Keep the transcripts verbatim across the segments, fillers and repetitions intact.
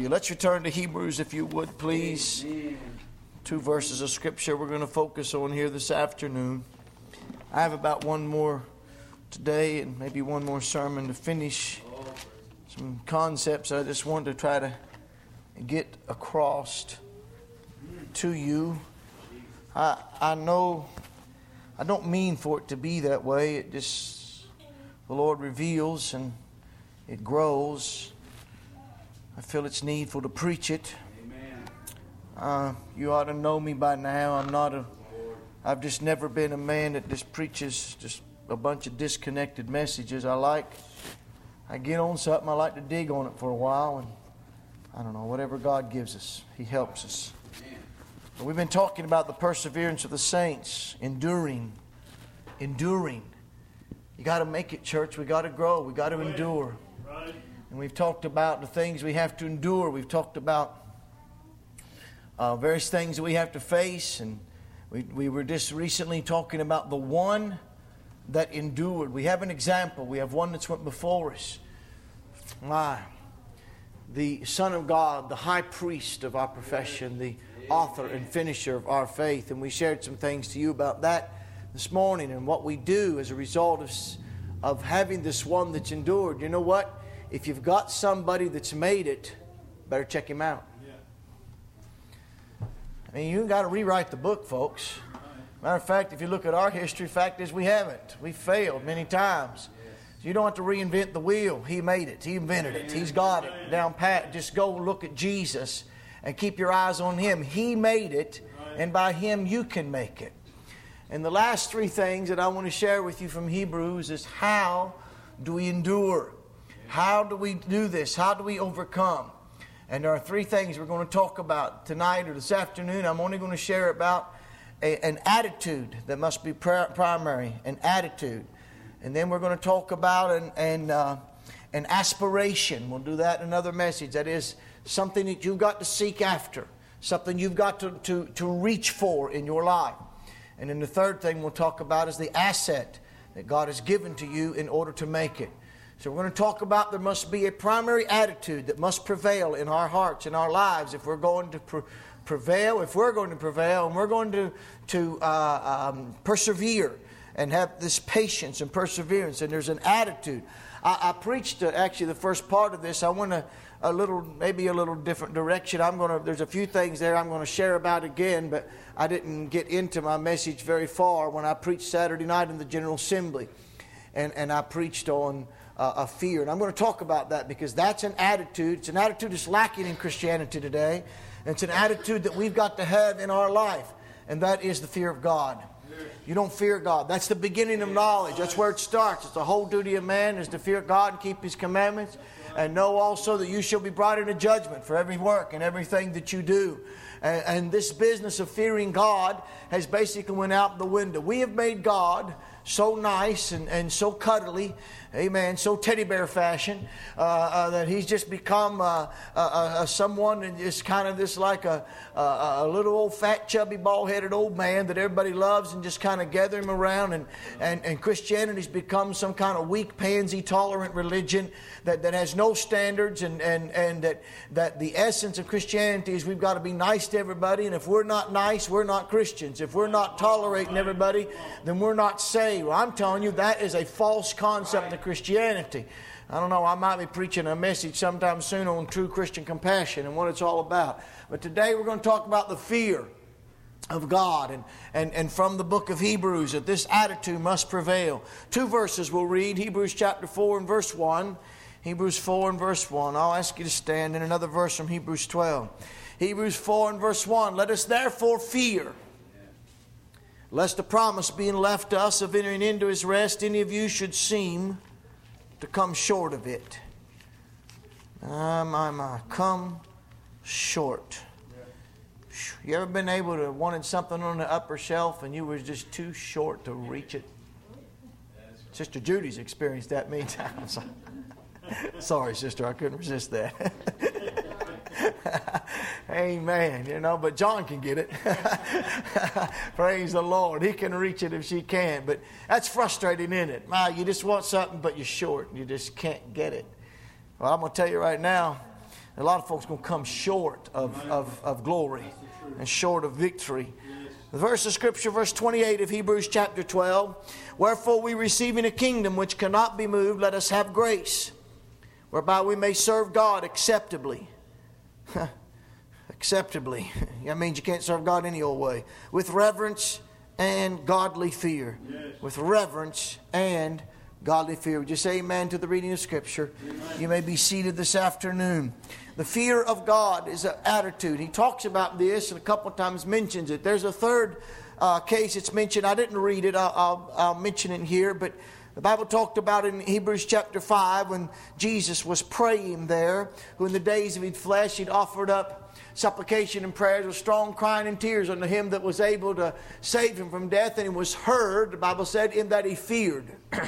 Hallelujah. Let's return to Hebrews, if you would, please. Amen. Two verses of Scripture we're going to focus on here this afternoon. I have about one more today and maybe one more sermon to finish some concepts I just want to try to get across to you. I I know I don't mean for it to be that way. It just, the Lord reveals and it grows. I feel it's needful to preach it. Amen. Uh, you ought to know me by now. I'm not a, I've just never been a man that just preaches just a bunch of disconnected messages. I like, I get on something, I like to dig on it for a while, and I don't know, whatever God gives us, He helps us. But we've been talking about the perseverance of the saints, enduring, enduring. You got to make it, church. We got to grow. We got to endure. Right. And we've talked about the things we have to endure. We've talked about uh, various things that we have to face. And we, we were just recently talking about the one that endured. We have an example. We have one that's went before us. My, the Son of God, the high priest of our profession, the author and finisher of our faith. And we shared some things to you about that this morning and what we do as a result of, of having this one that's endured. You know what? If you've got somebody that's made it, better check him out. Yeah. I mean, you got to rewrite the book, folks. Matter of fact, if you look at our history, fact is we haven't. We failed many times. So you don't have to reinvent the wheel. He made it. He invented it. He's got it down pat. Just go look at Jesus and keep your eyes on Him. He made it, and by Him you can make it. And the last three things that I want to share with you from Hebrews is how do we endure? How do we do this? How do we overcome? And there are three things we're going to talk about tonight or this afternoon. I'm only going to share about a, an attitude that must be primary, an attitude. And then we're going to talk about an, an, uh, an aspiration. We'll do that in another message. That is something that you've got to seek after, something you've got to, to, to reach for in your life. And then the third thing we'll talk about is the asset that God has given to you in order to make it. So we're going to talk about there must be a primary attitude that must prevail in our hearts, in our lives, if we're going to pre- prevail, if we're going to prevail, and we're going to, to uh, um, persevere and have this patience and perseverance. And there's an attitude. I, I preached uh, actually the first part of this. I want to a little, maybe a little different direction. I'm going to. There's a few things there I'm going to share about again, but I didn't get into my message very far when I preached Saturday night in the General Assembly, and and I preached on uh, a fear. And I'm going to talk about that because that's an attitude. It's an attitude that's lacking in Christianity today. And it's an attitude that we've got to have in our life, and that is the fear of God. You don't fear God. That's the beginning of knowledge. That's where it starts. It's the whole duty of man is to fear God and keep His commandments, and know also that you shall be brought into judgment for every work and everything that you do. And, and this business of fearing God has basically went out the window. We have made God so nice and, and so cuddly, amen, so teddy bear fashion, uh, uh, that He's just become uh, uh, uh, someone that is kind of this like a, a, a little old fat chubby bald-headed old man that everybody loves and just kind of gather him around, and, and, and Christianity's become some kind of weak pansy tolerant religion that, that has no standards, and, and, and that, that the essence of Christianity is we've got to be nice to everybody, and if we're not nice, we're not Christians. If we're not tolerating everybody, then we're not saved. Well, I'm telling you, that is a false concept of Christianity. I don't know, I might be preaching a message sometime soon on true Christian compassion and what it's all about. But today we're going to talk about the fear of God, and, and, and from the book of Hebrews, that this attitude must prevail. Two verses we'll read, Hebrews chapter four and verse one. Hebrews four and verse one. I'll ask you to stand, in another verse from Hebrews twelve. Hebrews four and verse one. Let us therefore fear, lest the promise being left to us of entering into His rest, any of you should seem to come short of it. Ah, my, my, come short. You ever been able to wanted something on the upper shelf and you were just too short to reach it? Sister Judy's experienced that many times. Sorry, sister, I couldn't resist that. Amen. You know, but John can get it. Praise the Lord. He can reach it if she can't. But that's frustrating, isn't it? My, you just want something, but you're short. You just can't get it. Well, I'm going to tell you right now, A lot of folks are going to come short of, of, of glory and short of victory. The verse of Scripture, verse twenty-eight of Hebrews chapter twelve. Wherefore we receiving a kingdom which cannot be moved, let us have grace, whereby we may serve God acceptably. Acceptably. That means you can't serve God any old way. With reverence and godly fear. Yes. With reverence and godly fear. Would you say amen to the reading of Scripture? Amen. You may be seated this afternoon. The fear of God is an attitude. He talks about this and a couple of times mentions it. There's a third uh, case it's mentioned. I didn't read it. I'll, I'll, I'll mention it here. But the Bible talked about it in Hebrews chapter five when Jesus was praying there. Who in the days of his flesh he'd offered up supplication and prayers with strong crying and tears unto him that was able to save him from death. And he was heard, the Bible said, in that he feared.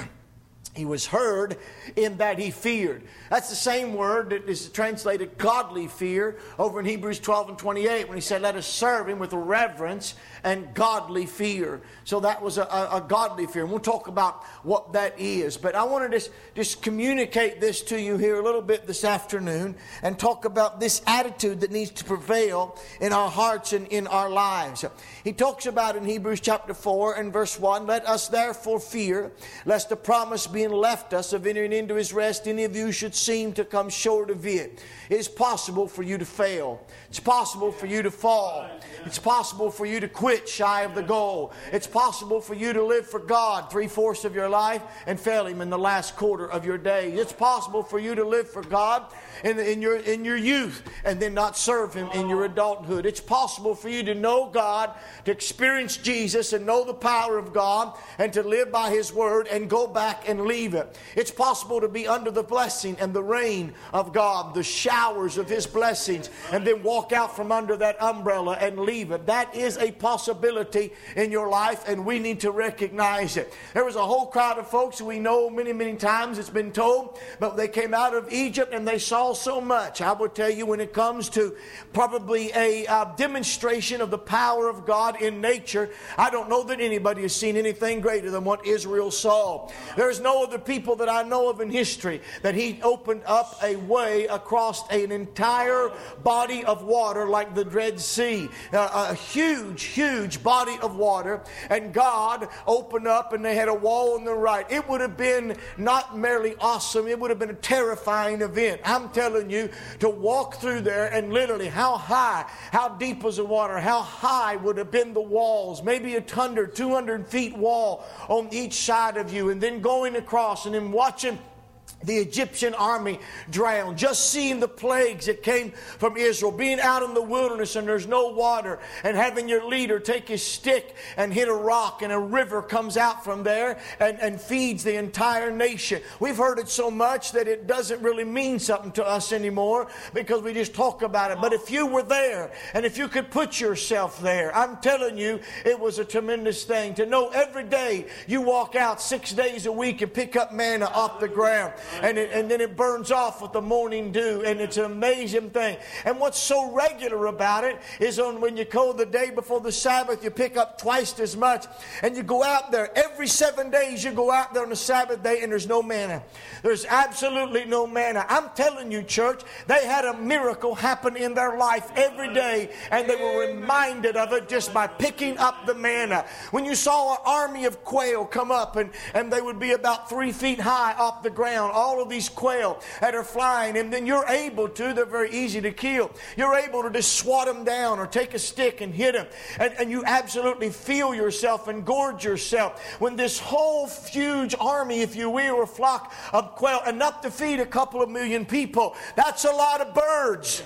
He was heard in that he feared. That's the same word that is translated godly fear over in Hebrews twelve and twenty-eight when he said, let us serve him with reverence and godly fear. So that was a, a, a godly fear. And we'll talk about what that is. But I want to just, just communicate this to you here a little bit this afternoon and talk about this attitude that needs to prevail in our hearts and in our lives. He talks about in Hebrews chapter four and verse one, let us therefore fear, lest the promise being left us of entering into his rest, any of you should seem to come short of it. It is possible for you to fail. It's possible for you to fall. It's possible for you to quit shy of the goal. It's possible for you to live for God three-fourths of your life and fail Him in the last quarter of your days. It's possible for you to live for God in, in, your, in your youth and then not serve Him in your adulthood. It's possible for you to know God, to experience Jesus and know the power of God and to live by His Word and go back and leave it. It's possible to be under the blessing and the rain of God, the showers of His blessings, and then walk out from under that umbrella and leave it. That is a possibility in your life, and we need to recognize it. There was a whole crowd of folks we know many, many times it's been told, but they came out of Egypt and they saw so much. I will tell you, when it comes to probably a uh, demonstration of the power of God in nature, I don't know that anybody has seen anything greater than what Israel saw. There's no other people that I know of in history that He opened up a way across an entire body of water like the Red Sea. Uh, a huge, huge body of water, and God opened up and they had a wall on the right. It would have been not merely awesome, it would have been a terrifying event. I'm telling you, to walk through there and literally how high, how deep was the water, how high would have been the walls, maybe a hundred, two hundred feet wall on each side of you, and then going across and then watching the Egyptian army drowned. Just seeing the plagues that came from Israel. Being out in the wilderness and there's no water. And having your leader take his stick and hit a rock and a river comes out from there and, and feeds the entire nation. We've heard it so much that it doesn't really mean something to us anymore because we just talk about it. But if you were there and if you could put yourself there, I'm telling you, it was a tremendous thing. To know every day you walk out six days a week and pick up manna off the ground. And, it, and then it burns off with the morning dew. And it's an amazing thing. And what's so regular about it is on when you go the day before the Sabbath, you pick up twice as much. And you go out there. Every seven days you go out there on the Sabbath day and there's no manna. There's absolutely no manna. I'm telling you, church, they had a miracle happen in their life every day. And they were reminded of it just by picking up the manna. When you saw an army of quail come up and, and they would be about three feet high off the ground. All of these quail that are flying, and then you're able to, they're very easy to kill. You're able to just swat them down or take a stick and hit them. And, and you absolutely feel yourself and gorge yourself. When this whole huge army, if you will, or flock of quail, enough to feed a couple of million people, that's a lot of birds.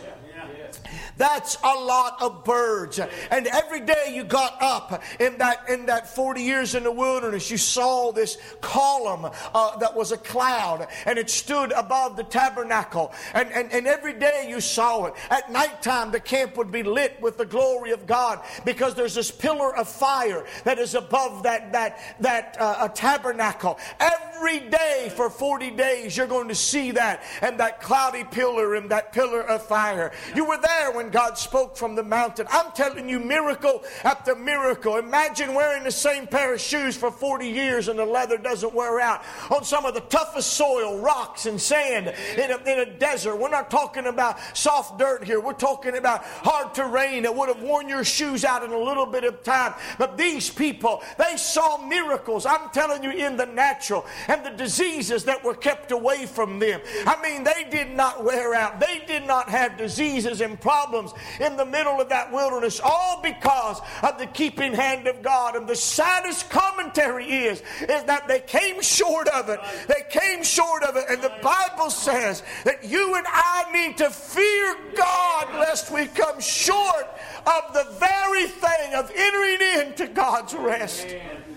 That's a lot of birds. And every day you got up in that in that forty years in the wilderness, you saw this column uh, that was a cloud, and it stood above the tabernacle. And, and, and every day you saw it. At nighttime, the camp would be lit with the glory of God because there's this pillar of fire that is above that, that, that uh, a tabernacle. Every every day for forty days you're going to see that, and that cloudy pillar and that pillar of fire. You were there when God spoke from the mountain. I'm telling you, miracle after miracle. Imagine wearing the same pair of shoes for forty years and the leather doesn't wear out on some of the toughest soil, rocks and sand in a, in a desert. We're not talking about soft dirt here. We're talking about hard terrain that would have worn your shoes out in a little bit of time. But these people, they saw miracles, I'm telling you, in the natural, and the diseases that were kept away from them. I mean, they did not wear out. They did not have diseases and problems in the middle of that wilderness, all because of the keeping hand of God. And the saddest commentary is, is that they came short of it. They came short of it. And the Bible says that you and I need to fear God lest we come short of the very thing of entering into God's rest.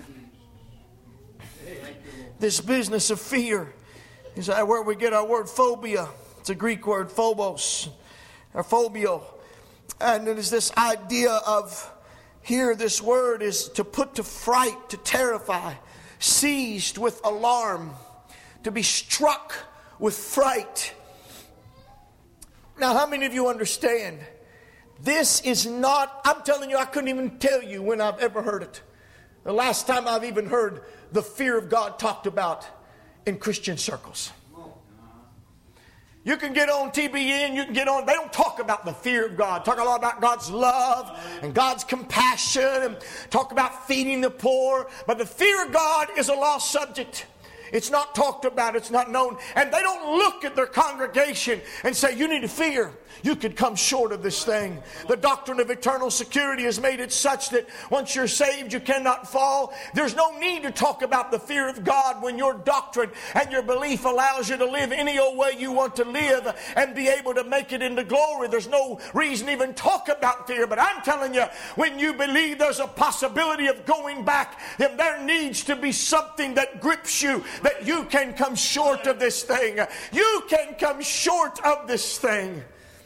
This business of fear is where we get our word phobia. It's a Greek word, phobos, or phobio. And it is this idea of, here this word is to put to fright, to terrify, seized with alarm, to be struck with fright. Now, how many of you understand? This is not, I'm telling you, I couldn't even tell you when I've ever heard it. The last time I've even heard the fear of God talked about in Christian circles. You can get on T B N, you can get on, they don't talk about the fear of God. Talk a lot about God's love and God's compassion and talk about feeding the poor. But the fear of God is a lost subject. It's not talked about. It's not known. And they don't look at their congregation and say, you need to fear. You could come short of this thing. The doctrine of eternal security has made it such that once you're saved, you cannot fall. There's no need to talk about the fear of God when your doctrine and your belief allows you to live any old way you want to live and be able to make it into glory. There's no reason to even talk about fear. But I'm telling you, when you believe there's a possibility of going back, then there needs to be something that grips you, that you can come short of this thing. You can come short of this thing.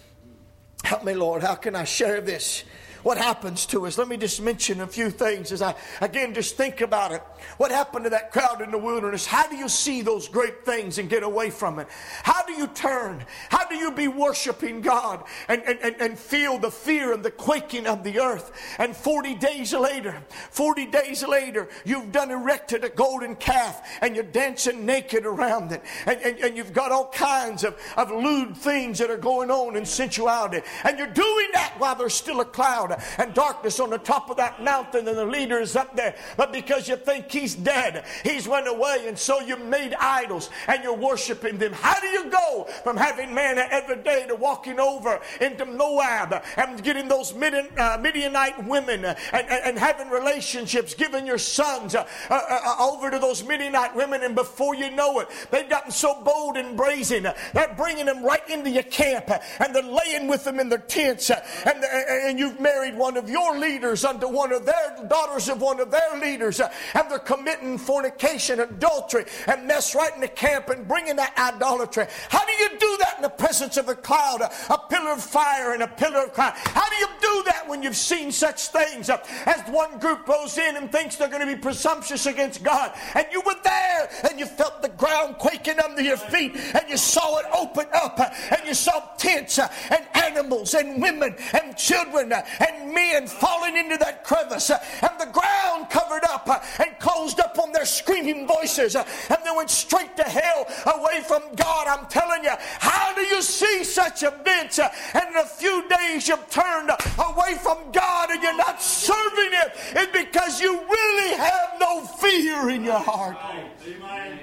Help me, Lord. How can I share this? What happens to us? Let me just mention a few things as I, again, just think about it. What happened to that crowd in the wilderness? How do you see those great things and get away from it? How do you turn? How do you be worshiping God and, and, and, and feel the fear and the quaking of the earth? And forty days later, forty days later, you've done erected a golden calf and you're dancing naked around it. And, and, and you've got all kinds of, of lewd things that are going on in sensuality. And you're doing that while there's still a cloud and darkness on the top of that mountain and the leader is up there. But because you think he's dead, he's went away, and so you made idols and you're worshiping them. How do you go from having manna every day to walking over into Moab and getting those Midian, uh, Midianite women and, and, and having relationships, giving your sons uh, uh, uh, over to those Midianite women, and before you know it, they've gotten so bold and brazen, uh, they're bringing them right into your camp uh, and they're laying with them in their tents uh, and, uh, and you've married one of your leaders unto one of their daughters of one of their leaders, uh, and they're committing fornication, adultery, and mess right in the camp and bringing that idolatry. How do you do that in the presence of a cloud, a, a pillar of fire and a pillar of cloud? How do you do that when you've seen such things uh, as one group goes in and thinks they're going to be presumptuous against God, and you were there and you felt the ground quaking under your feet and you saw it open up uh, and you saw tents uh, and animals and women and children uh, and men falling into that crevice, uh, and the ground covered up uh, and closed up on their screaming voices, uh, and they went straight to hell away from God. I'm telling you, how do you see such events uh, and in a few days you've turned uh, away from God and you're not serving Him? It's because you really have no fear in your heart. Amen.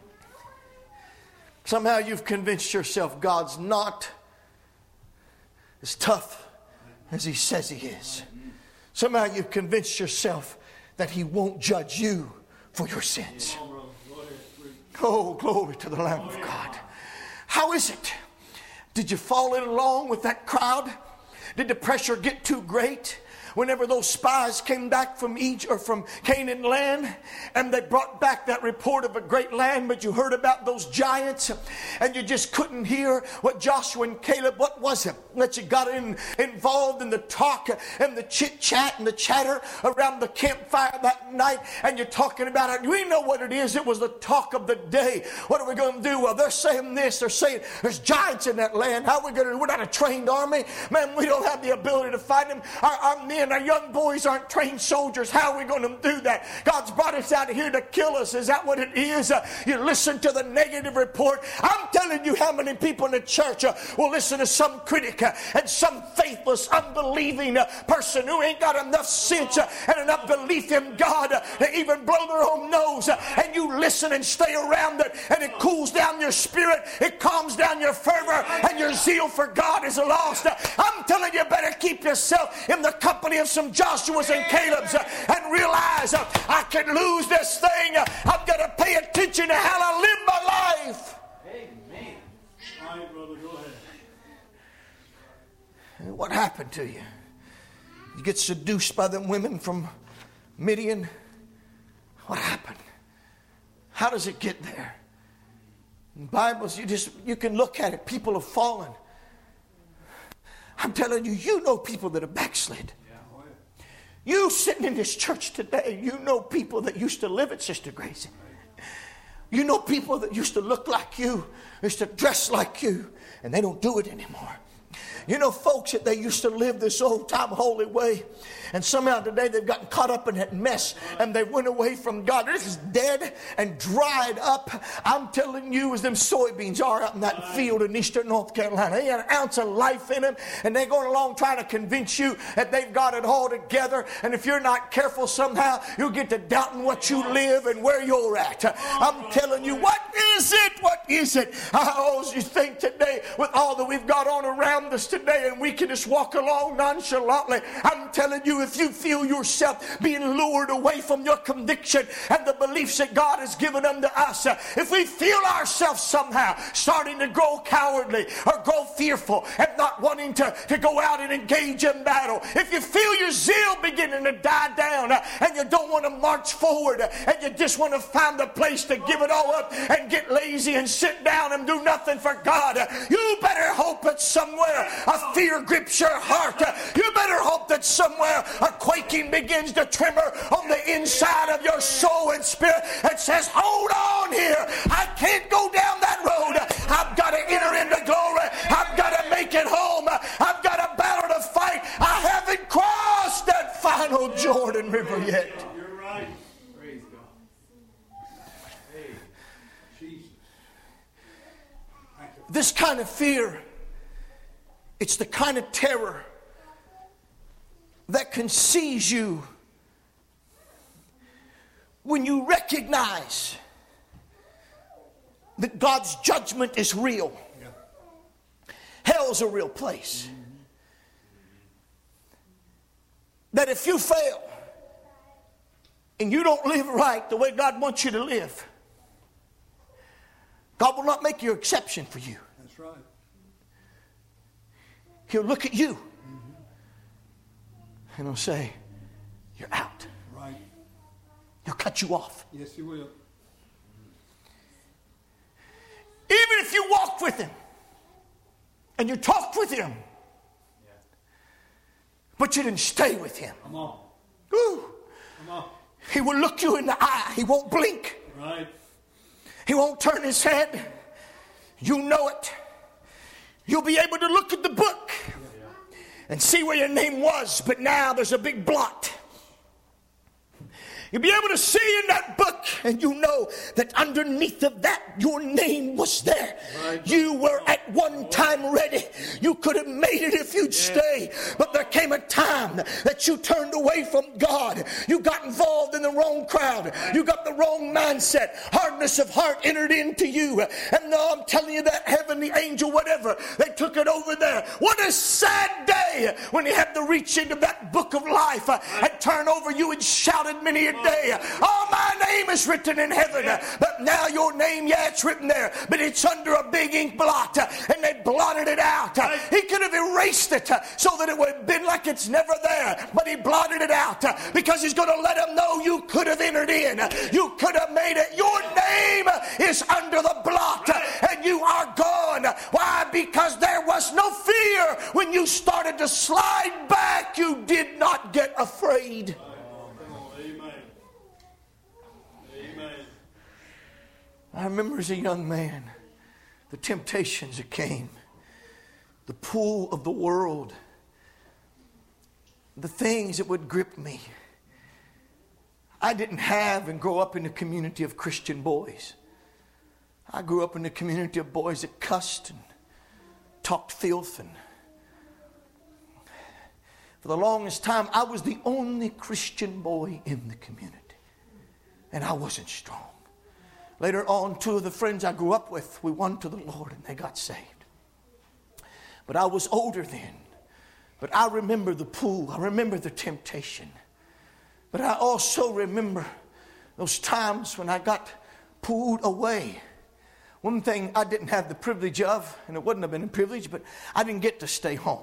Somehow you've convinced yourself God's not as tough as He says He is. Somehow you've convinced yourself that He won't judge you for your sins. Oh, glory to the Lamb of God. How is it? Did you fall in along with that crowd? Did the pressure get too great? whenever those spies came back from Egypt or from Canaan land, and they brought back that report of a great land, but you heard about those giants, and you just couldn't hear what Joshua and Caleb, what was it that you got in, involved in the talk and the chit chat and the chatter around the campfire that night, and you're talking about it. We know what it is. It was the talk of the day. What are we going to do? Well, they're saying this. They're saying there's giants in that land. How are we going to? We're not a trained army, man. We don't have the ability to fight them. Our, our men, our young boys aren't trained soldiers. How are we going to do that? God's brought us out here to kill us. Is that what it is? Uh, you listen to the negative report. I'm telling you how many people in the church uh, will listen to some critic uh, and some faithless, unbelieving uh, person who ain't got enough sense uh, and enough belief in God uh, to even blow their own nose. Uh, and you listen and stay around it, and it cools down your spirit. It calms down your fervor, and your zeal for God is lost. Uh, I'm telling you, better keep yourself in the company of some Joshuas and Calebs uh, and realize uh, I can lose this thing. Uh, I've got to pay attention to how I live my life. Amen. All right, brother, go ahead. What happened to you? You get seduced by them women from Midian. What happened? How does it get there? In Bibles, you just you can look at it. People have fallen. I'm telling you, you know people that have backslid. You sitting in this church today, you know people that used to live at Sister Gracie. You know people that used to look like you, used to dress like you, and they don't do it anymore. You know folks that they used to live this old time holy way, and somehow today they've gotten caught up in that mess and they went away from God. This is dead and dried up. I'm telling you, as them soybeans are out in that field in eastern North Carolina. They had an ounce of life in them, and they're going along trying to convince you that they've got it all together. And if you're not careful, somehow you'll get to doubting what you live and where you're at. I'm telling you, what is it? What is it? I always think today, with all that we've got on around us today, and we can just walk along nonchalantly. I'm telling you, if you feel yourself being lured away from your conviction and the beliefs that God has given unto us, uh, if we feel ourselves somehow starting to grow cowardly or grow fearful and not wanting to, to go out and engage in battle, if you feel your zeal beginning to die down uh, and you don't want to march forward uh, and you just want to find a place to give it all up and get lazy and sit down and do nothing for God, uh, you better hope that somewhere a fear grips your heart. Uh, you better hope that somewhere a quaking begins to tremor on the inside of your soul and spirit and says, hold on here. I can't go down that road. I've got to enter into glory. I've got to make it home. I've got a battle to fight. I haven't crossed that final Jordan River yet. You're right. Praise God. Hey, Jesus. This kind of fear, it's the kind of terror that can seize you when you recognize that God's judgment is real. Yeah. Hell's a real place. Mm-hmm. That if you fail and you don't live right the way God wants you to live, God will not make your exception for you. That's right. He'll look at you and he'll say, you're out. Right. He'll cut you off. Yes, he will. Even if you walked with him and you talked with him, yeah, but you didn't stay with him. Come on. Ooh. Come on. He will look you in the eye. He won't blink. Right. He won't turn his head. You know it. You'll be able to look at the book and see where your name was, but now there's a big blot. You'll be able to see in that book, and you know that underneath of that, your name was there. Right. You were at one time ready. You could have made it if you'd yeah. stay. But there came a time that you turned away from God. You got involved in the wrong crowd. You got the wrong mindset. Hardness of heart entered into you. And now I'm telling you that heavenly angel, whatever, they took it over there. What a sad day when he had to reach into that book of life and turn over you and shouted many a day, oh my name is written in heaven. But now your name, yeah, it's written there, but it's under a big ink blot, and they blotted it out. He could have erased it so that it would have been like it's never there, but he blotted it out because he's going to let them know you could have entered in. You could have made it. Your name is under the blot, and you are gone. Why? Because there was no fear. When you started to slide back, you did not get afraid. Amen. Amen. I remember as a young man, the temptations that came, the pull of the world, the things that would grip me. I didn't have and grow up in a community of Christian boys. I grew up in a community of boys that cussed and talked filth. And for the longest time, I was the only Christian boy in the community. And I wasn't strong. Later on, two of the friends I grew up with, we won to the Lord and they got saved. But I was older then. But I remember the pull. I remember the temptation. But I also remember those times when I got pulled away. One thing I didn't have the privilege of, and it wouldn't have been a privilege, but I didn't get to stay home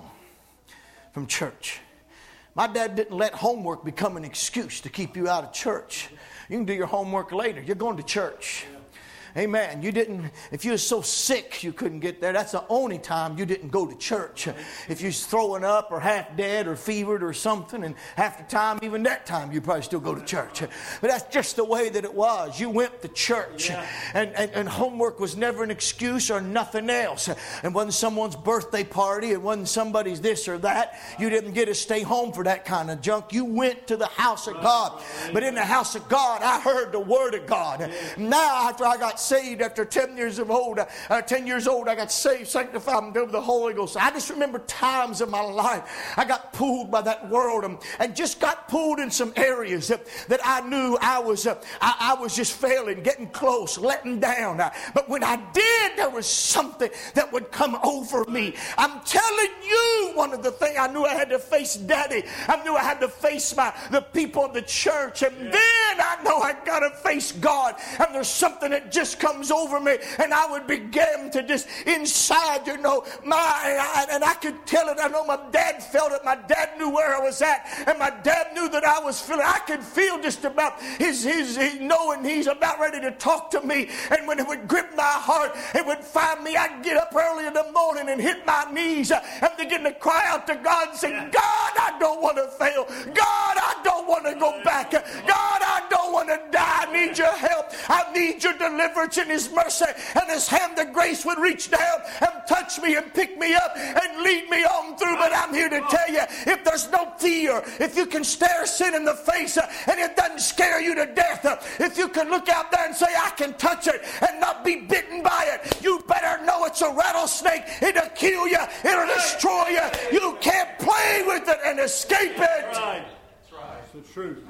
from church. My dad didn't let homework become an excuse to keep you out of church. You can do your homework later. You're going to church. Amen. You didn't, if you were so sick you couldn't get there, that's the only time you didn't go to church. If you was throwing up or half dead or fevered or something, and half the time, even that time, you probably still go to church. But that's just the way that it was. You went to church, yeah. and, and, and homework was never an excuse or nothing else. And wasn't someone's birthday party, it wasn't somebody's this or that. You didn't get to stay home for that kind of junk. You went to the house of God. But in the house of God, I heard the word of God. Now, after I got saved after ten years of old, uh, ten years old, I got saved, sanctified, and filled with the Holy Ghost. I just remember times of my life I got pulled by that world, and, and just got pulled in some areas that, that I knew I was uh, I, I was just failing, getting close, letting down. Uh, but when I did, there was something that would come over me. I'm telling you, one of the things I knew I had to face Daddy. I knew I had to face my the people of the church, and yeah. then I know I got to face God. And there's something that just comes over me, and I would begin to just inside, you know, my I, and I could tell it. I know my dad felt it. My dad knew where I was at, and my dad knew that I was feeling. I could feel just about his his, his knowing he's about ready to talk to me. And when it would grip my heart, it would find me. I'd get up early in the morning and hit my knees and begin to cry out to God and say, God, I don't want to fail. God, I don't want to go back. God, I don't want to die. I need your help. I need your deliverance, and his mercy and his hand of grace would reach down and touch me and pick me up and lead me on through. But I'm here to tell you, if there's no fear, if you can stare sin in the face uh, and it doesn't scare you to death, uh, if you can look out there and say, I can touch it and not be bitten by it, you better know it's a rattlesnake. It'll kill you. It'll destroy you. You can't play with it and escape it. That's right. That's right. It's the truth.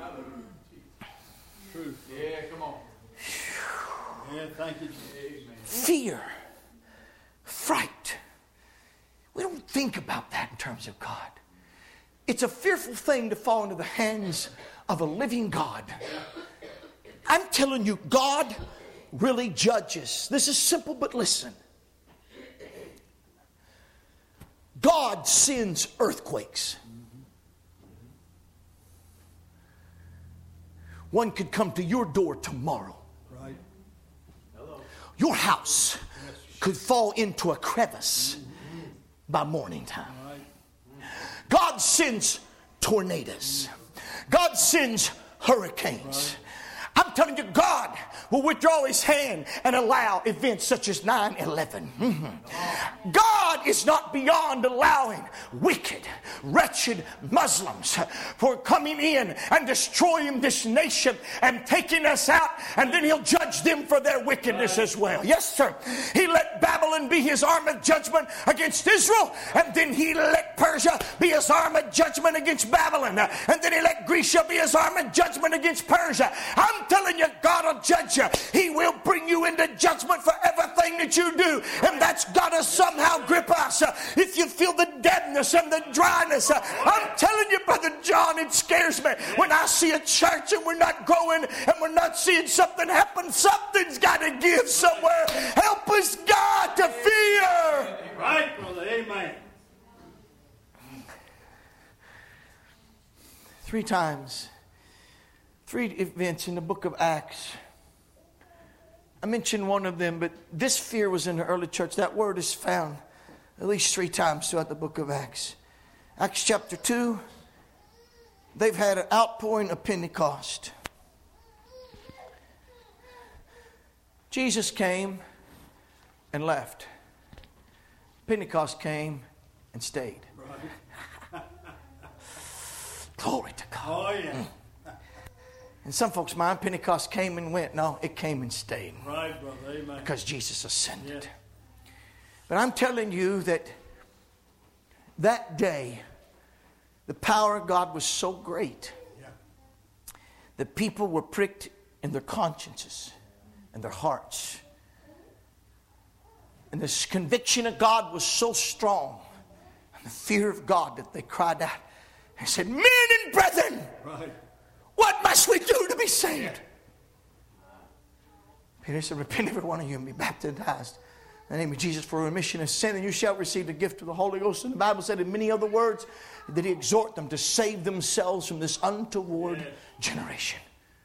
Truth. Yeah, come on. Yeah, thank you. Amen. Fear, fright. We don't think about that in terms of God. It's a fearful thing to fall into the hands of a living God. I'm telling you, God really judges. This is simple, but listen. God sends earthquakes. One could come to your door tomorrow. Right. Hello. Your house could fall into a crevice by morning time. Right. God sends tornadoes. God sends hurricanes. I'm telling you, God will withdraw his hand and allow events such as nine eleven. Mm-hmm. God is not beyond allowing wicked, wretched Muslims for coming in and destroying this nation and taking us out, and then he'll judge them for their wickedness as well. Yes, sir. He let Babylon be his arm of judgment against Israel, and then he let Persia be his arm of judgment against Babylon, and then he let Grecia be his arm of judgment against Persia. I'm telling you, God will judge you. He will bring you into judgment for everything that you do. And that's got to somehow grip us. Uh, if you feel the deadness and the dryness, uh, I'm telling you, Brother John, it scares me when I see a church and we're not growing and we're not seeing something happen. Something's got to give somewhere. Help us, God, to fear. Right, brother. Amen. Three times, three events in the book of Acts. I mentioned one of them, but this fear was in the early church. That word is found at least three times throughout the book of Acts. Acts chapter two, they've had an outpouring of Pentecost. Jesus came and left. Pentecost came and stayed. Right. Glory to God. Oh, yeah. Mm. In some folks' mind, Pentecost came and went. No, it came and stayed. Right, brother. Amen. Because Jesus ascended. Yeah. But I'm telling you that that day, the power of God was so great Yeah. that people were pricked in their consciences and their hearts. And this conviction of God was so strong, and the fear of God, that they cried out and said, "Men and brethren, Right. what must we do to be saved?" Peter said, "Repent every one of you and be baptized in the name of Jesus for remission of sin, and you shall receive the gift of the Holy Ghost." And the Bible said in many other words that he exhort them to save themselves from this untoward Yes. generation.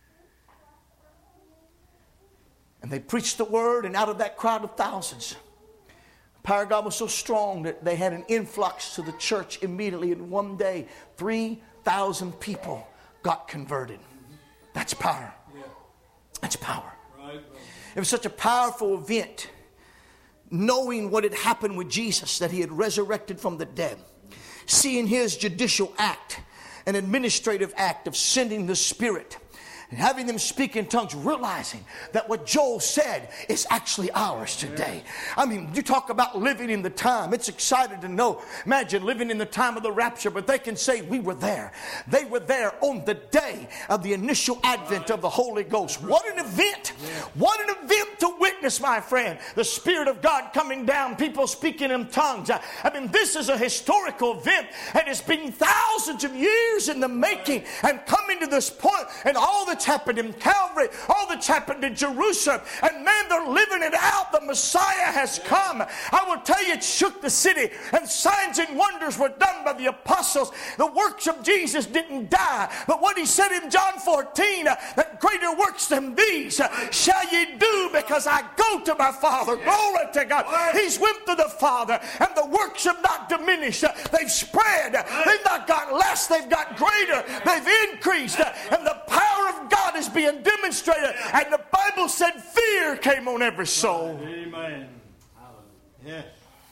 And they preached the word, and out of that crowd of thousands, the power of God was so strong that they had an influx to the church immediately. In one day, three thousand people got converted. That's power. Yeah. That's power. Right, brother. It was such a powerful event, knowing what had happened with Jesus, that he had resurrected from the dead, seeing his judicial act, an administrative act of sending the Spirit, and having them speak in tongues, realizing that what Joel said is actually ours today. I mean, you talk about living in the time. It's exciting to know. Imagine living in the time of the rapture, but they can say we were there. They were there on the day of the initial advent of the Holy Ghost. What an event. What an event to witness, my friend. The Spirit of God coming down, people speaking in tongues. I mean, this is a historical event, and it's been thousands of years in the making, and coming to this point, and all the happened in Calvary, all that's happened in Jerusalem, and man, they're living it out. The Messiah has come. I will tell you, it shook the city, and signs and wonders were done by the apostles. The works of Jesus didn't die, but what he said in John fourteen, uh, that greater works than these uh, shall ye do, because I go to my Father. Glory to God. He's went to the Father, and the works have not diminished. Uh, they've spread. They've not got less. They've got greater. They've increased, uh, and the power of God is being demonstrated. And the Bible said fear came on every soul. Amen. Yes.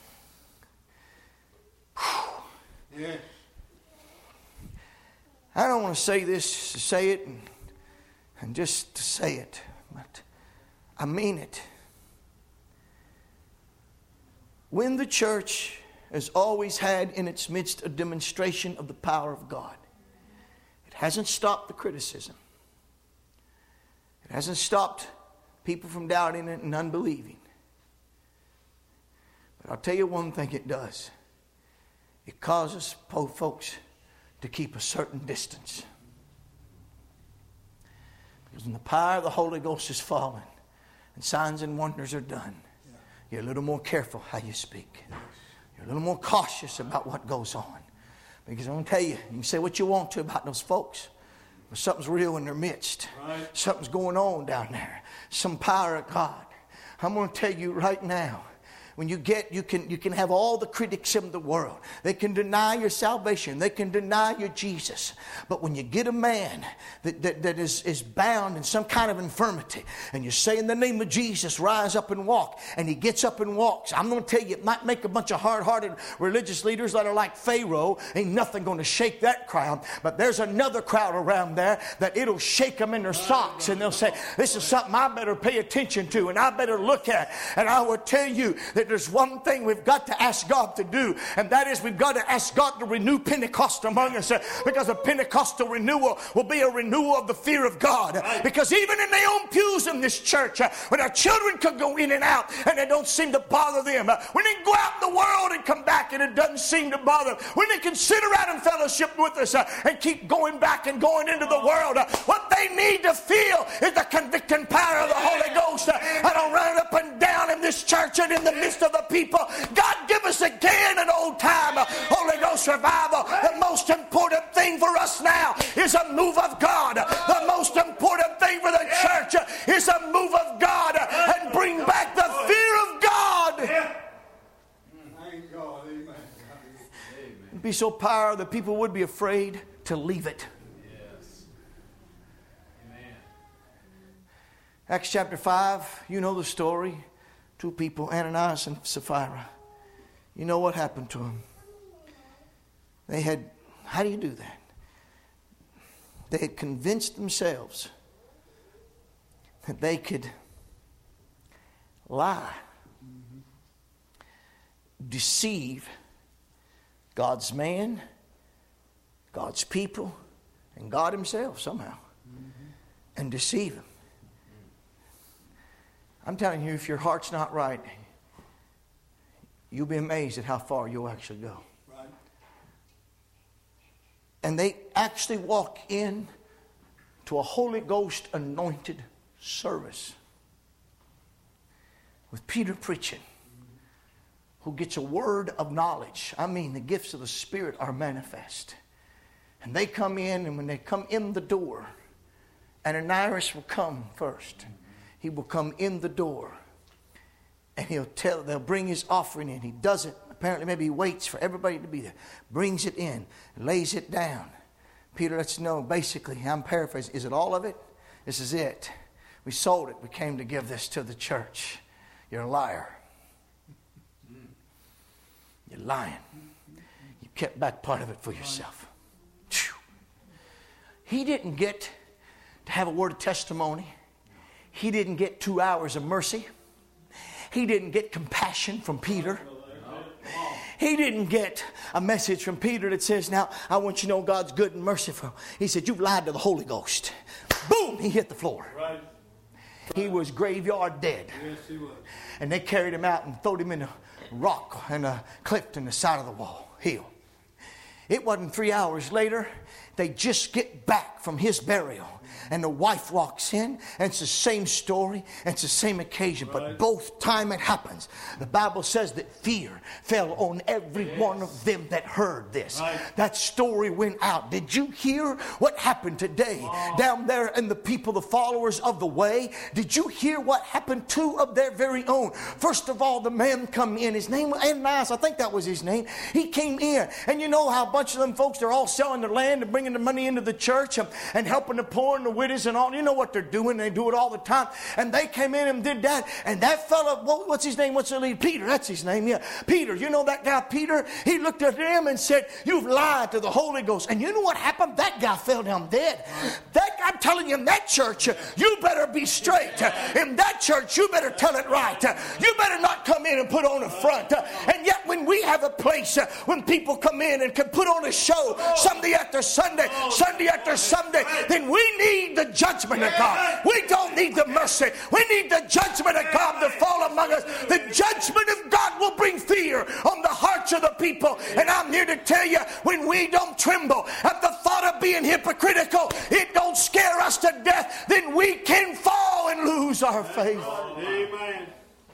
Yes. I don't want to say this to say it and, and just to say it, but I mean it. When the church has always had in its midst a demonstration of the power of God, it hasn't stopped the criticism. It hasn't stopped people from doubting it and unbelieving. But I'll tell you one thing it does. It causes folks to keep a certain distance. Because when the power of the Holy Ghost is falling and signs and wonders are done, you're a little more careful how you speak. You're a little more cautious about what goes on. Because I'm going to tell you, you can say what you want to about those folks, but something's real in their midst. Right. Something's going on down there. Some power of God. I'm going to tell you right now, when you get, you can you can have all the critics in the world. They can deny your salvation. They can deny your Jesus. But when you get a man that, that, that is, is bound in some kind of infirmity, and you say in the name of Jesus, rise up and walk, and he gets up and walks, I'm going to tell you, it might make a bunch of hard-hearted religious leaders that are like Pharaoh. Ain't nothing going to shake that crowd. But there's another crowd around there that it'll shake them in their socks, and they'll say, this is something I better pay attention to, and I better look at. And I will tell you that said there's one thing we've got to ask God to do, and that is we've got to ask God to renew Pentecost among us, uh, because a Pentecostal renewal will be a renewal of the fear of God. Right. Because even in their own pews in this church, uh, when our children could go in and out and it don't seem to bother them, uh, when they go out in the world and come back and it doesn't seem to bother them, when they can sit around and fellowship with us uh, and keep going back and going into the world, uh, what they need to feel is the convicting power of the Holy Ghost. Uh, I don't run up and down in this church and in the midst of the people. God, give us again an old time uh, Holy Ghost revival. The most important thing for us now is a move of God. The most important thing for the church uh, is a move of God uh, and bring back the fear of God. It'd be so powerful that people would be afraid to leave it. Yes. Amen. Acts chapter five, you know the story. Two people, Ananias and Sapphira. You know what happened to them. They had, how do you do that? They had convinced themselves that they could lie, mm-hmm. deceive God's man, God's people, and God himself somehow, mm-hmm. and deceive him. I'm telling you, if your heart's not right, you'll be amazed at how far you'll actually go. Right. And they actually walk in to a Holy Ghost anointed service with Peter preaching, who gets a word of knowledge. I mean, the gifts of the Spirit are manifest. And they come in, and when they come in the door, Ananias will come first. He will come in the door, and he'll tell, they'll bring his offering in. He doesn't, apparently maybe he waits for everybody to be there, brings it in, lays it down. Peter lets know, basically, I'm paraphrasing, is it all of it? This is it. We sold it. We came to give this to the church. You're a liar. You're lying. You kept back part of it for yourself. He didn't get to have a word of testimony. He didn't get two hours of mercy. He didn't get compassion from Peter. He didn't get a message from Peter that says, now, I want you to know God's good and merciful. He said, you've lied to the Holy Ghost. Boom, he hit the floor. Right. He was graveyard dead. Yes, he was. And they carried him out and threw him in a rock and a cliff in the side of the wall, hill. It wasn't three hours later. They just get back from his burial. And the wife walks in, and it's the same story, and it's the same occasion. But right. both time it happens, the Bible says that fear fell on every yes. one of them that heard this. Right. That story went out. Did you hear what happened today oh. down there in the people, the followers of the way? Did you hear what happened? Two of their very own. First of all, the man come in. His name was Ananias. I think that was his name. He came in. And you know how a bunch of them folks, they're all selling their land and bringing the money into the church and, and helping the poor and the widows and all. You know what they're doing. They do it all the time. And they came in and did that. And that fella, what's his name? What's the lead? Peter. That's his name. Yeah. Peter. You know that guy Peter? He looked at him and said, you've lied to the Holy Ghost. And you know what happened? That guy fell down dead. That I'm telling you, in that church, you better be straight. In that church, you better tell it right. You better not come in and put on a front. And yet when we have a place, when people come in and can put on a show Sunday after Sunday, Sunday after Sunday, then we need the judgment of God. We don't need the mercy. We need the judgment of God to fall among us. The judgment of God will bring fear on the hearts of the people. And I'm here to tell you, when we don't tremble at the thought of being hypocritical, it don't scare us to death, then we can fall and lose our faith. Amen.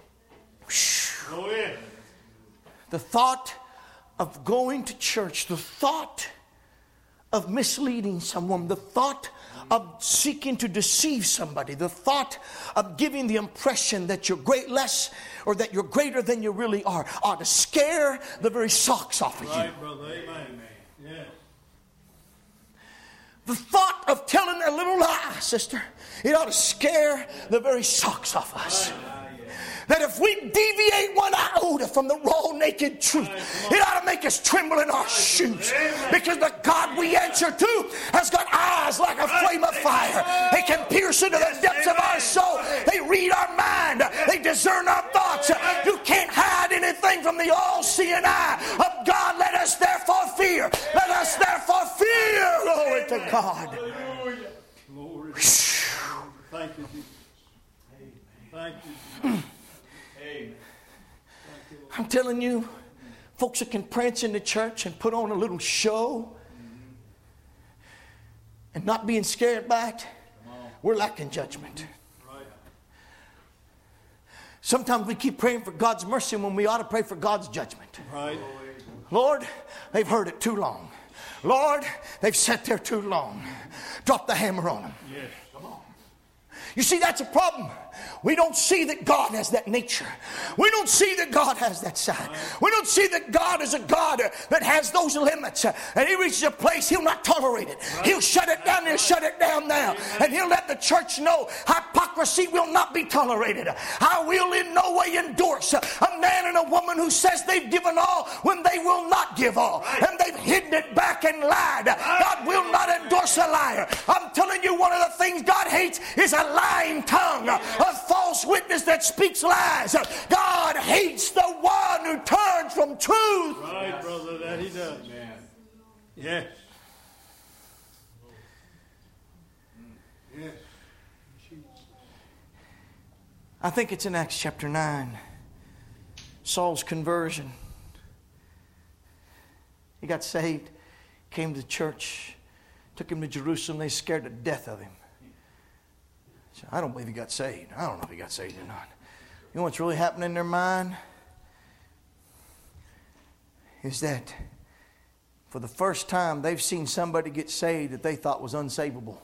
The thought of going to church, the thought of misleading someone, the thought of seeking to deceive somebody, the thought of giving the impression that you're great less or that you're greater than you really are, ought to scare the very socks off of you. Right, brother. Amen. Yeah. The thought of telling a little lie, sister, it ought to scare the very socks off us. that if we deviate one iota from the raw, naked truth, it ought to make us tremble in our shoes. Because the God we answer to has got eyes like a flame of fire. They can pierce into the depths of our soul. They read our mind. They discern our thoughts. You can't hide anything from the all-seeing eye of God. Let us therefore fear. Let us therefore fear. Glory to God. Glory. Thank you, Jesus. Thank you. Amen. I'm telling you, folks that can prance in the church and put on a little show and not being scared by it, we're lacking judgment. Right. Sometimes we keep praying for God's mercy when we ought to pray for God's judgment. Right. Lord, they've heard it too long. Lord, they've sat there too long. Drop the hammer on them. Yes. You see, that's a problem. We don't see that God has that nature. We don't see that God has that side. We don't see that God is a God that has those limits. And He reaches a place He'll not tolerate it. He'll shut it down. He'll shut it down now. And He'll let the church know hypocrisy will not be tolerated. I will in no way endorse a man and a woman who says they've given all when they will not give all. And they've hidden it back and lied. God will not endorse a liar. I'm telling you, one of the things God hates is a lying tongue, a false witness that speaks lies. God hates the one who turns from truth. Right, brother, that He does. Amen. Yes. Yes. I think it's in Acts chapter nine. Saul's conversion. He got saved, came to church, took him to Jerusalem. They scared to death of him. I don't believe he got saved. I don't know if he got saved or not. You know what's really happening in their mind? Is that for the first time they've seen somebody get saved that they thought was unsavable.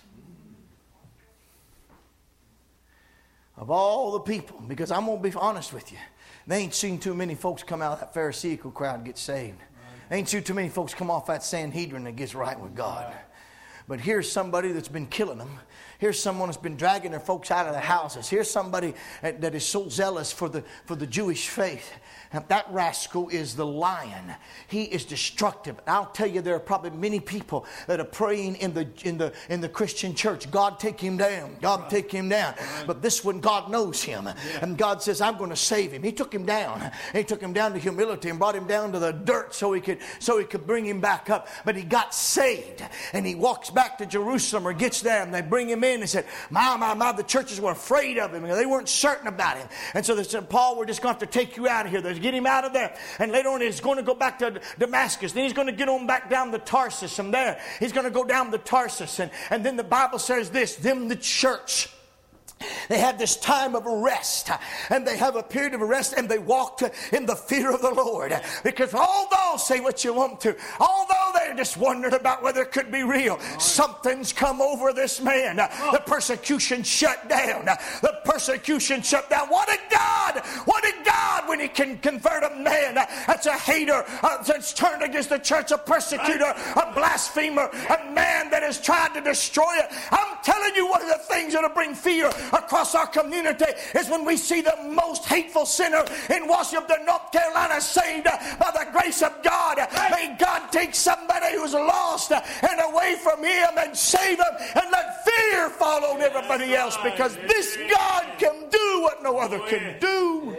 Of all the people, because I'm going to be honest with you, they ain't seen too many folks come out of that Pharisaical crowd and get saved. They ain't seen too many folks come off that Sanhedrin that gets right with God. But here's somebody that's been killing them. Here's someone that's been dragging their folks out of their houses. Here's somebody that is so zealous for the, for the Jewish faith. That rascal is the lion. He is destructive. I'll tell you, there are probably many people that are praying in the in the in the Christian church, God take him down. God take him down. But this one, God knows him. And God says, I'm going to save him. He took him down. He took him down to humility and brought him down to the dirt so he could so he could bring him back up. But he got saved. And he walks back to Jerusalem or gets there and they bring him in and said, my, my, my, the churches were afraid of him. They weren't certain about him. And so they said, Paul, we're just going to have to take you out of here. There's get him out of there. And later on he's going to go back to Damascus. Then he's going to get on back down to Tarsus. From there he's going to go down to Tarsus. And, and then the Bible says this, them the church, they have this time of rest, and they have a period of rest, and they walk in the fear of the Lord. Because although, say what you want to, although they're just wondering about whether it could be real, something's come over this man. The persecution shut down. The persecution shut down. What a God! What a God when He can convert a man that's a hater, uh, that's turned against the church, a persecutor, a blasphemer, a man that has tried to destroy it. I'm telling you, one of the things that'll bring fear across our community is when we see the most hateful sinner in Washington, North Carolina saved by the grace of God. May God take somebody who's lost and away from Him and save them and let fear fall on everybody else, because this God can do what no other can do.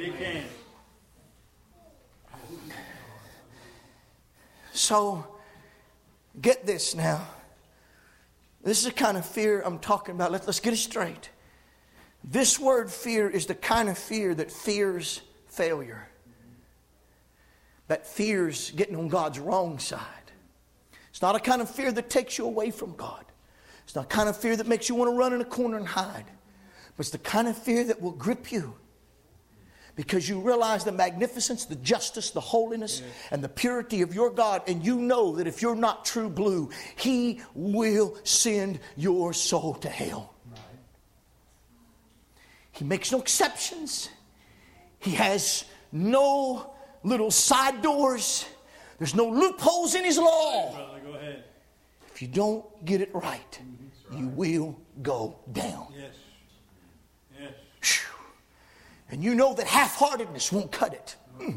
So, get this now. This is the kind of fear I'm talking about. Let's, let's get it straight. This word fear is the kind of fear that fears failure. That fears getting on God's wrong side. It's not a kind of fear that takes you away from God. It's not a kind of fear that makes you want to run in a corner and hide. But it's the kind of fear that will grip you. Because you realize the magnificence, the justice, the holiness, yes, and the purity of your God. And you know that if you're not true blue, He will send your soul to hell. Right. He makes no exceptions. He has no little side doors. There's no loopholes in His law. Right, brother, go ahead. If you don't get it right, right, you will go down. Yes. Yes. Whew. And you know that half-heartedness won't cut it. Mm.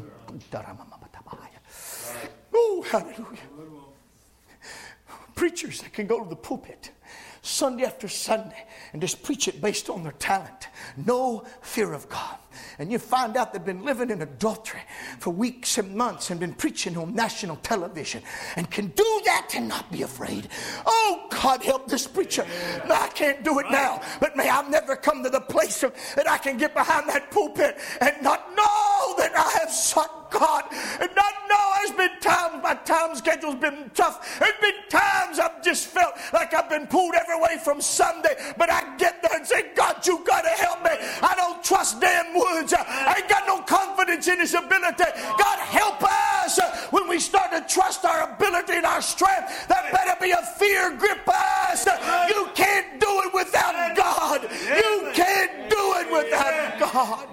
Oh, hallelujah. Preachers that can go to the pulpit Sunday after Sunday and just preach it based on their talent. No fear of God. And you find out they've been living in adultery for weeks and months and been preaching on national television and can do that and not be afraid. Oh, God, help this preacher. No, I can't do it now. But may I never come to the place of, that I can get behind that pulpit and not know that I have sought God. And not know there's been times my time schedule's been tough. There's been times I've just felt like I've been pulled every way from Sunday. But I get there and say, God, you got to help me. I don't trust Dan Woods. I ain't got no confidence in his ability. God, help us when we start to trust our ability and our strength. There better be a fear grip us. You can't do it without God. You can't do it without God.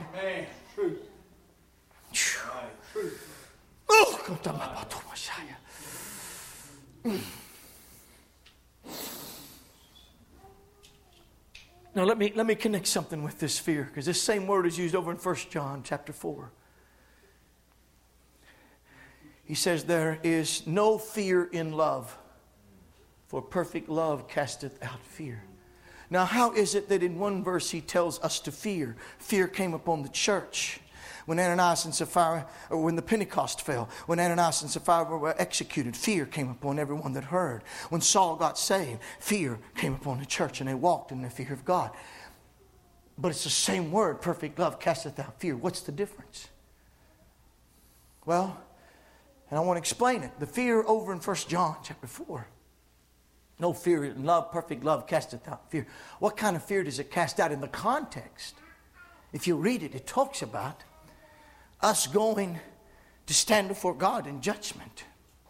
Oh, now let me let me connect something with this fear, because this same word is used over in First John chapter four. He says there is no fear in love, for perfect love casteth out fear. Now how is it that in one verse he tells us to fear? Fear came upon the church. When Ananias and Sapphira, or when the Pentecost fell, when Ananias and Sapphira were executed, fear came upon everyone that heard. When Saul got saved, fear came upon the church and they walked in the fear of God. But it's the same word, perfect love casteth out fear. What's the difference? Well, and I want to explain it. The fear over in First John chapter four. No fear in love, perfect love casteth out fear. What kind of fear does it cast out in the context? If you read it, it talks about us going to stand before God in judgment.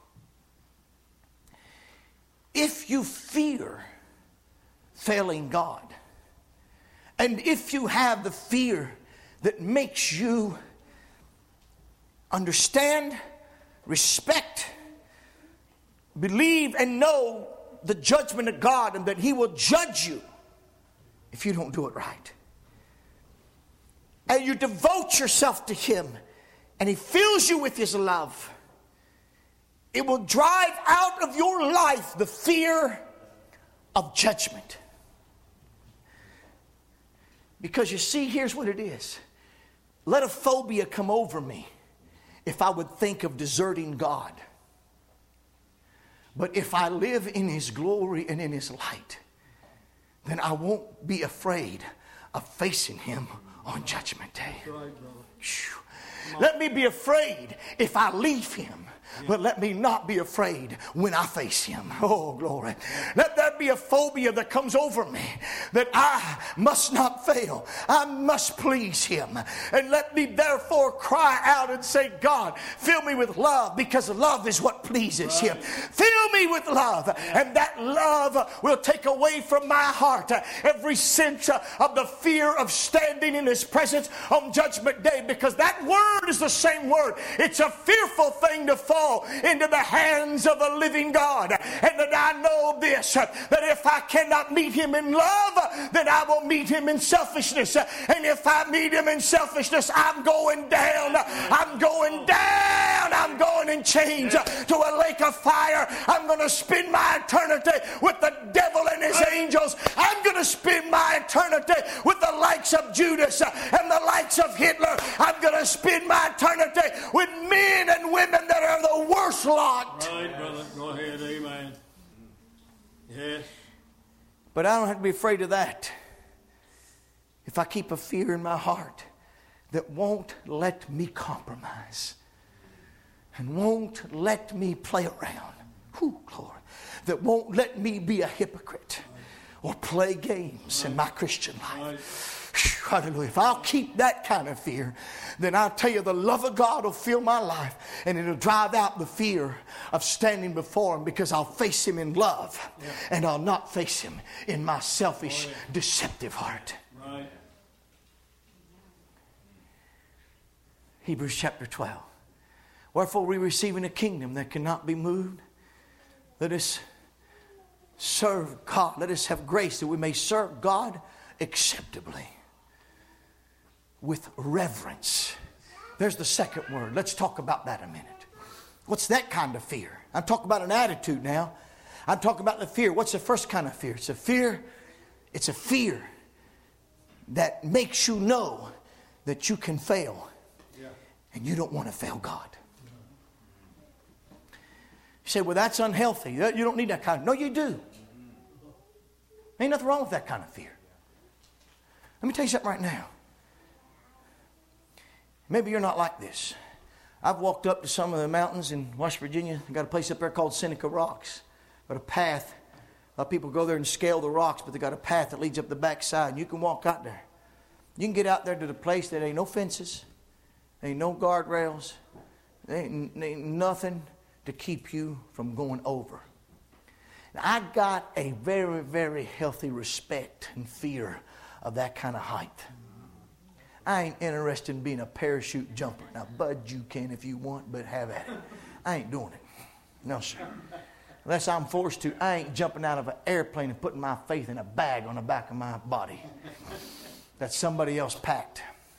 If you fear failing God, and if you have the fear that makes you understand, respect, believe, and know the judgment of God, and that He will judge you if you don't do it right, and you devote yourself to Him, and He fills you with His love, it will drive out of your life the fear of judgment. Because you see, here's what it is. Let a phobia come over me if I would think of deserting God. But if I live in His glory and in His light, then I won't be afraid of facing Him on Judgment Day. Let me be afraid if I leave Him, but let me not be afraid when I face Him. Oh, glory. Let there be a phobia that comes over me that I must not fail. I must please Him. And let me therefore cry out and say, God, fill me with love, because love is what pleases Him. Fill me with love, and that love will take away from my heart every sense of the fear of standing in His presence on Judgment Day, because that word is the same word. It's a fearful thing to fall into the hands of a living God. And that I know this, that if I cannot meet Him in love, then I will meet Him in selfishness. And if I meet Him in selfishness, I'm going down. I'm going down. I'm going in chains to a lake of fire. I'm going to spend my eternity with the devil and his angels. I'm going to spend my eternity with the likes of Judas and the likes of Hitler. I'm going to spend my eternity with men and women that are the worst lot. Right, brother. Go ahead. Amen. Yes. But I don't have to be afraid of that if I keep a fear in my heart that won't let me compromise and won't let me play around. Whew, Lord. That won't let me be a hypocrite or play games in my Christian life. Hallelujah. If I'll keep that kind of fear, then I'll tell you, the love of God will fill my life, and it'll drive out the fear of standing before Him, because I'll face Him in love, yeah, and I'll not face Him in my selfish, right, deceptive heart. Right. Hebrews chapter twelve. Wherefore we receiving a kingdom that cannot be moved, let us serve God. Let us have grace that we may serve God acceptably with reverence. There's the second word. Let's talk about that a minute. What's that kind of fear? I'm talking about an attitude now. I'm talking about the fear. What's the first kind of fear? It's a fear. It's a fear that makes you know that you can fail. Yeah. And you don't want to fail God. You say, well, that's unhealthy. You don't need that kind of... No, you do. Ain't nothing wrong with that kind of fear. Let me tell you something right now. Maybe you're not like this. I've walked up to some of the mountains in West Virginia. I've got a place up there called Seneca Rocks. Got a path. A lot of people go there and scale the rocks, but they got a path that leads up the backside, and you can walk out there. You can get out there to the place that ain't no fences, ain't no guardrails, there ain't, ain't nothing to keep you from going over. Now, I got a very, very healthy respect and fear of that kind of height. I ain't interested in being a parachute jumper. Now, Bud, you can if you want, but have at it. I ain't doing it. No, sir. Unless I'm forced to, I ain't jumping out of an airplane and putting my faith in a bag on the back of my body that somebody else packed.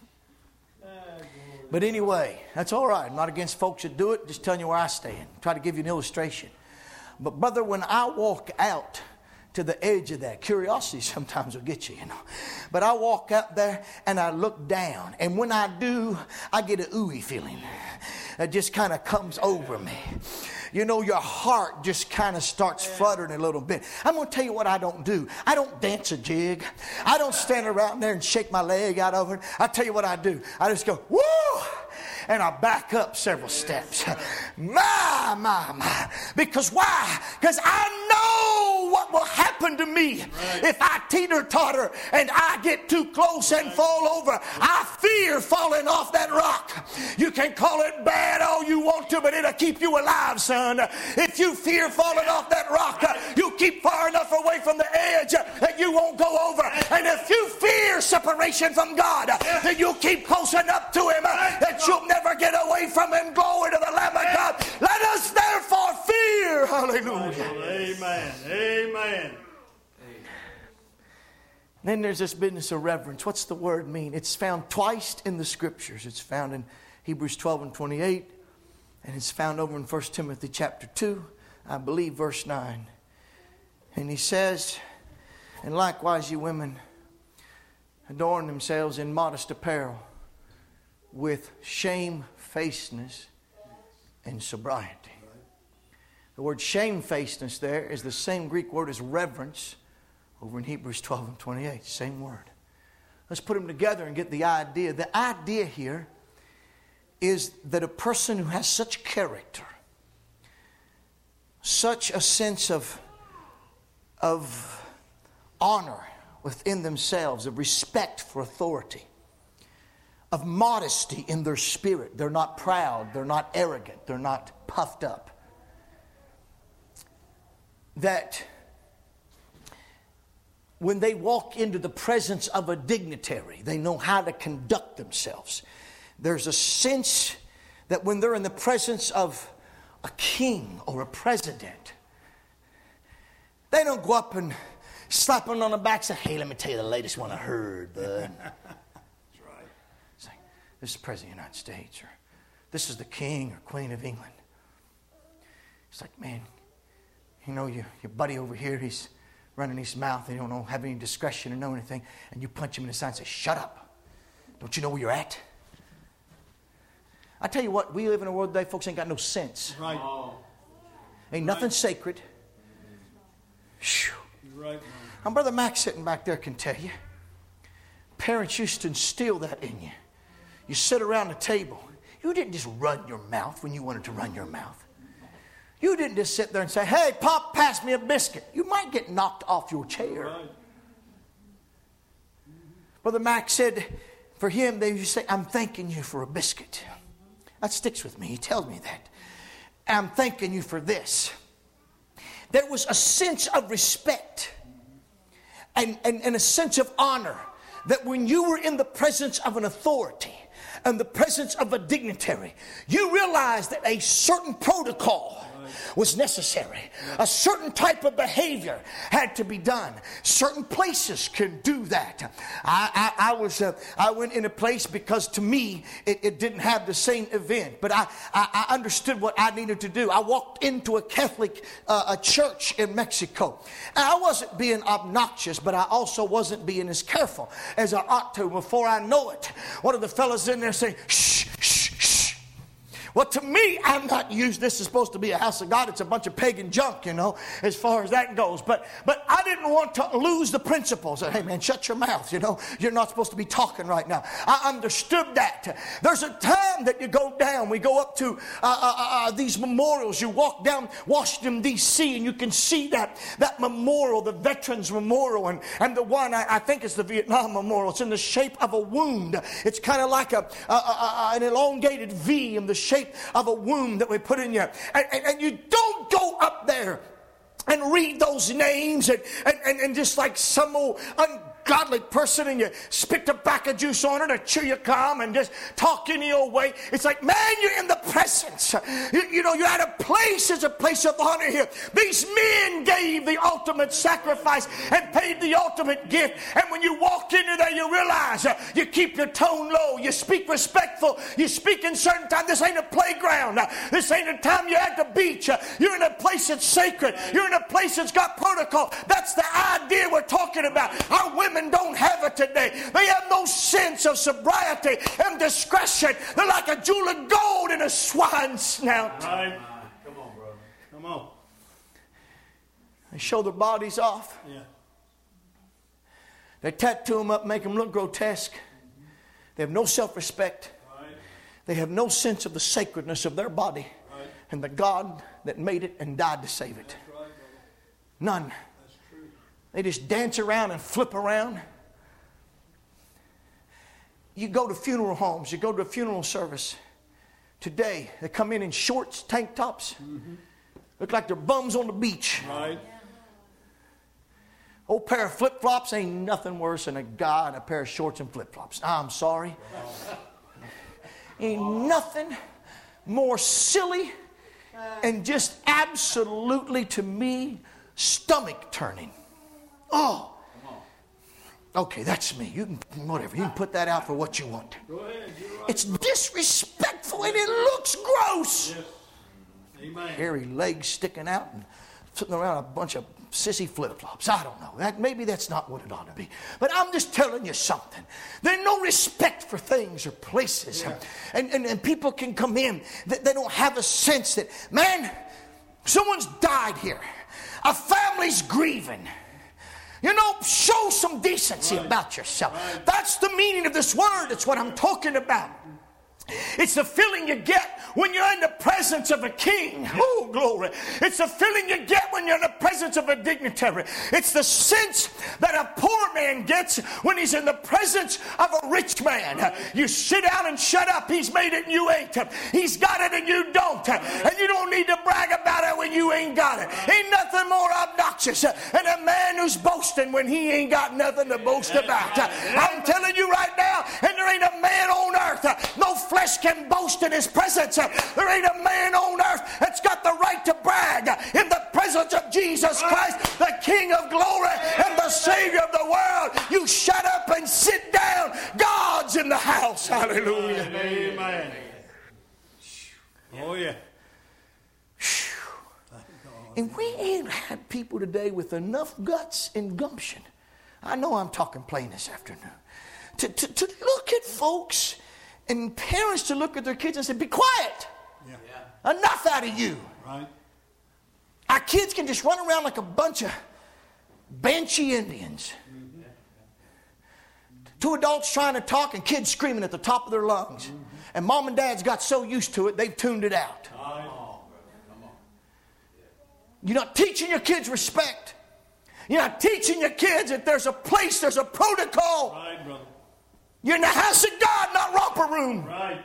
But anyway, that's all right. I'm not against folks that do it. Just telling you where I stand. Try to give you an illustration. But brother, when I walk out to the edge of that, curiosity sometimes will get you, you know. But I walk out there and I look down. And when I do, I get an ooey feeling. It just kind of comes over me. You know, your heart just kind of starts fluttering a little bit. I'm going to tell you what I don't do. I don't dance a jig. I don't stand around there and shake my leg out over it. I'll tell you what I do. I just go, woo! And I back up several steps. My, my, my. Because why? Because I know what will happen to me right. if I teeter-totter and I get too close and fall over. I fear falling off that rock. You can call it bad all you want to, but it'll keep you alive, son. If you fear falling off that rock, you keep far enough away from the edge that you won't go over. And if you fear separation from God, then you'll keep close enough to Him that you'll never get away from Him. Glory to the Lamb of God. Let us therefore fear. Hallelujah. Amen. Amen. Then there's this business of reverence. What's the word mean? It's found twice in the Scriptures. It's found in Hebrews twelve and twenty-eight. And it's found over in First Timothy chapter two, I believe verse nine. And he says, and likewise you women, adorn themselves in modest apparel with shamefacedness and sobriety. The word shamefacedness there is the same Greek word as reverence over in Hebrews twelve and twenty-eight. Same word. Let's put them together and get the idea. The idea here is that a person who has such character, such a sense of, of honor within themselves, of respect for authority, of modesty in their spirit. They're not proud. They're not arrogant. They're not puffed up. That when they walk into the presence of a dignitary, they know how to conduct themselves. There's a sense that when they're in the presence of a king or a president, they don't go up and slap them on the back and say, hey, let me tell you the latest one I heard, bud. That's right. It's like, this is the President of the United States, or this is the King or Queen of England. It's like, man, you know, your, your buddy over here, he's running his mouth. They don't know, have any discretion or know anything. And you punch him in the side and say, shut up. Don't you know where you're at? I tell you what, we live in a world today, folks ain't got no sense. Right. Oh. Ain't nothing right. sacred. You're right, man. And Brother Mac sitting back there can tell you. Parents used to instill that in you. You sit around the table. You didn't just run your mouth when you wanted to run your mouth. You didn't just sit there and say, hey, Pop, pass me a biscuit. You might get knocked off your chair. Right. Brother Mac said, for him, they used to say, I'm thanking you for a biscuit. That sticks with me. He tells me that. I'm thanking you for this. There was a sense of respect and, and, and a sense of honor that when you were in the presence of an authority and the presence of a dignitary, you realized that a certain protocol was necessary. A certain type of behavior had to be done. Certain places can do that. I, I, I was uh, I went in a place because to me it, it didn't have the same event, but I, I, I understood what I needed to do. I walked into a Catholic uh, a church in Mexico. And I wasn't being obnoxious, but I also wasn't being as careful as I ought to. Before I know it, one of the fellas in there saying, shh, shh, shh. Well, to me, I'm not used. This is supposed to be a house of God. It's a bunch of pagan junk, you know, as far as that goes. But but I didn't want to lose the principles. Hey, man, shut your mouth. You know, you're not supposed to be talking right now. I understood that. There's a time that you go down. We go up to uh, uh, uh, these memorials. You walk down Washington, D C, and you can see that that memorial, the Veterans Memorial, and, and the one, I, I think it's the Vietnam Memorial. It's in the shape of a wound. It's kind of like a, a, a, a an elongated V in the shape of a wound that we put in you. And, and, and you don't go up there and read those names and, and, and just like some old ungodly person and you spit tobacco juice on it or chew your gum and just talk any old way. It's like, man, you're in the presence. You, you know, you're at a place, it's a place of honor here. These men gave the ultimate sacrifice and paid the ultimate gift. And when you walk into there, you realize uh, you keep your tone low. You speak respectful. You speak in certain time. This ain't a playground. Uh, this ain't a time you're at the beach. Uh, you're in a place that's sacred. You're in a place that's got protocol. That's the idea we're talking about. Our women don't have it today. They have no sense of sobriety and discretion. They're like a jewel of gold in a swine's snout. Right. Come on, brother. Come on. They show their bodies off. Yeah. They tattoo them up, make them look grotesque. They have no self-respect. Right. They have no sense of the sacredness of their body Right. and the God that made it and died to save it. That's right, brother. None. That's true. They just dance around and flip around. You go to funeral homes, you go to a funeral service. Today, they come in in shorts, tank tops. Mm-hmm. Look like they're bums on the beach. Right. Old pair of flip-flops ain't nothing worse than a guy in a pair of shorts and flip-flops. I'm sorry. Ain't nothing more silly and just absolutely, to me, stomach-turning. Oh. Okay, that's me. You can, whatever. You can put that out for what you want. Go ahead. You're right. It's disrespectful and it looks gross. Yes. Amen. Hairy legs sticking out and sitting around a bunch of sissy flip-flops. I don't know. That, maybe that's not what it ought to be. But I'm just telling you something. There's no respect for things or places. Yeah. And, and, and people can come in. They, they don't have a sense that, man, someone's died here. A family's grieving. You know, show some decency Right. about yourself. Right. That's the meaning of this word. It's what I'm talking about. It's the feeling you get when you're in the presence of a king. Oh, glory. It's the feeling you get when you're in the presence of a dignitary. It's the sense that a poor man gets when he's in the presence of a rich man. You sit down and shut up. He's made it and you ain't. He's got it and you don't. And you don't need to brag about it when you ain't got it. Ain't nothing more obnoxious than a man who's boasting when he ain't got nothing to boast about. I'm telling you right now, and there ain't a man on earth, no flesh can boast in his presence. There ain't a man on earth that's got the right to brag in the presence of Jesus Christ, the King of glory and the Savior of the world. You shut up and sit down. God's in the house. Hallelujah. Amen. Oh, yeah. And we ain't had people today with enough guts and gumption. I know I'm talking plain this afternoon. To, to, to look at folks and parents to look at their kids and say, be quiet. Yeah. Enough out of you. Right. Our kids can just run around like a bunch of Banshee Indians. Mm-hmm. Two adults trying to talk and kids screaming at the top of their lungs. Mm-hmm. And mom and dad's got so used to it, they've tuned it out. Right. You're not teaching your kids respect. You're not teaching your kids that there's a place, there's a protocol. Right, brother. You're in the house of God, not romper room. Right.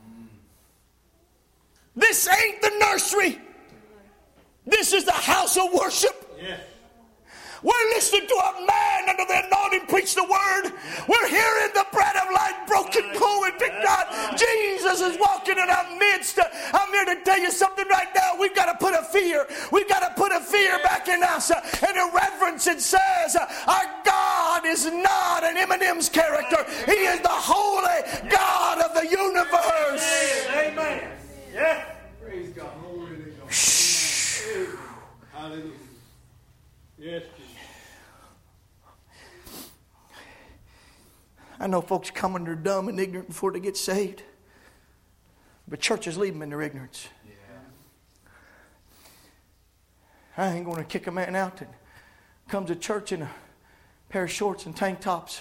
This ain't the nursery. This is the house of worship. Yes. We're listening to a man under the anointing preach the word. We're hearing the bread of life broken. Glory to God. Jesus is walking in our midst. I'm here to tell you something right now. We've got to put a fear. We've got to put a fear back in us. And a reverence. It says our God is not an M and M's character. He is the holy God of the universe. Amen. Yeah. Praise God. Hallelujah. Yes, Jesus. I know folks come and they're dumb and ignorant before they get saved. But churches leave them in their ignorance. Yeah. I ain't going to kick a man out that comes to church in a pair of shorts and tank tops.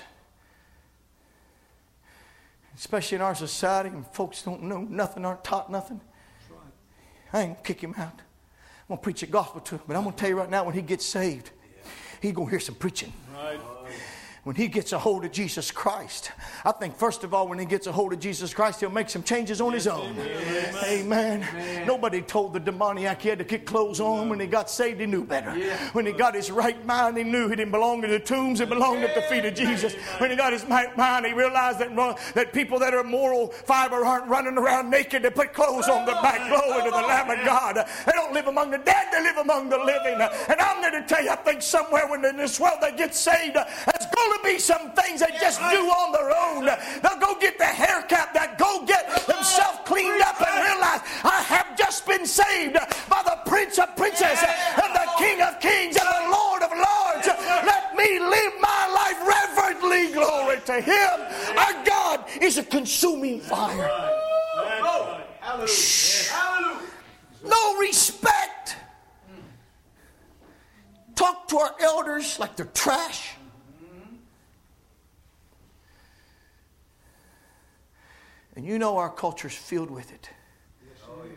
Especially in our society, and folks don't know nothing, aren't taught nothing. Right. I ain't going to kick him out. I'm going to preach the gospel to him. But I'm going to tell you right now, when he gets saved, yeah. he's going to hear some preaching. Right. When he gets a hold of Jesus Christ, I think first of all, when he gets a hold of Jesus Christ, he'll make some changes on his own. Amen. Amen. Amen. Nobody told the demoniac he had to get clothes on. When he got saved, he knew better. Yeah. When he got his right mind, he knew he didn't belong to the tombs. He belonged at the feet of Jesus. When he got his right mind, he realized that, that people that are moral fiber aren't running around naked to put clothes on their back. Glory to the Lamb of God. They don't live among the dead, they live among the living. And I'm there to tell you, I think somewhere when in this world they get saved, it's going to be some things they just do on their own. They'll go get the haircut, they'll go get themselves cleaned up and realize I have just been saved by the Prince of Princes and the King of Kings and the Lord of Lords. Let me live my life reverently. Glory to Him. Our God is a consuming fire. No respect. Talk to our elders like they're trash. And you know our culture's filled with it. Yes, oh, yes.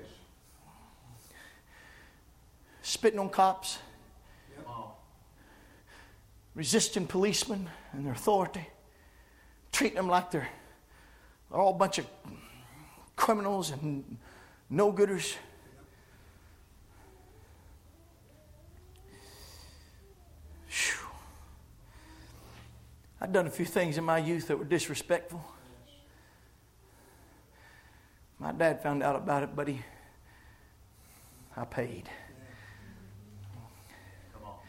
Spitting on cops. Yep. Resisting policemen and their authority. Treating them like they're, they're all a bunch of criminals and no-gooders. Yep. I've done a few things in my youth that were disrespectful. My dad found out about it, but he, I paid. Come on.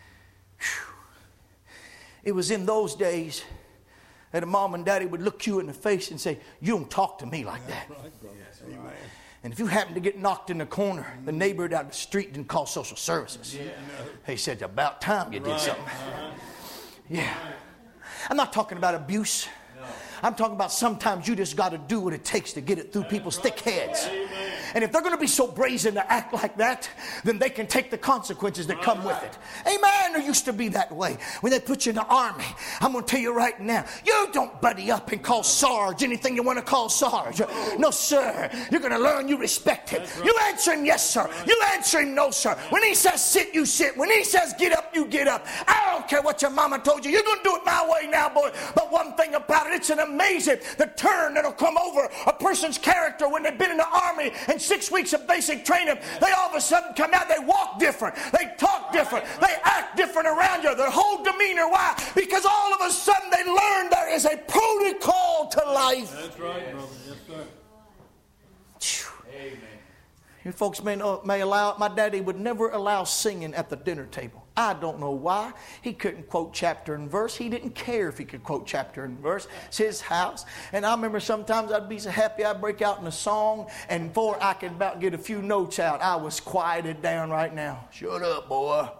It was in those days that a mom and daddy would look you in the face and say, "You don't talk to me like that." Right, yes, right. And if you happened to get knocked in the corner, the neighbor down the street didn't call social services. Yeah, no. He said, "About time you did right. something." Uh-huh. Yeah. I'm not talking about abuse. I'm talking about sometimes you just got to do what it takes to get it through people's thick heads. Amen. And if they're going to be so brazen to act like that, then they can take the consequences that come with it. Amen. There used to be that way. When they put you in the army, I'm going to tell you right now, you don't buddy up and call Sarge anything you want to call Sarge. No, sir. You're going to learn you respect him. Right. You answer him yes, sir. Right. You answer him no, sir. When he says sit, you sit. When he says get up, you get up. I don't care what your mama told you. You're going to do it my way now, boy. But one thing about it, it's an amazing the turn that'll come over a person's character when they've been in the army and six weeks of basic training. They all of a sudden come out, they walk different, they talk different, they act different around you, their whole demeanor. Why? Because all of a sudden they learn there is a protocol to life. That's right, brother. Yes, sir. Amen. You folks may know, may allow it. My daddy would never allow singing at the dinner table. I don't know why. He couldn't quote chapter and verse. He didn't care if he could quote chapter and verse. It's his house. And I remember sometimes I'd be so happy I'd break out in a song, and before I could about get a few notes out, I was quieted down right now. Shut up, boy.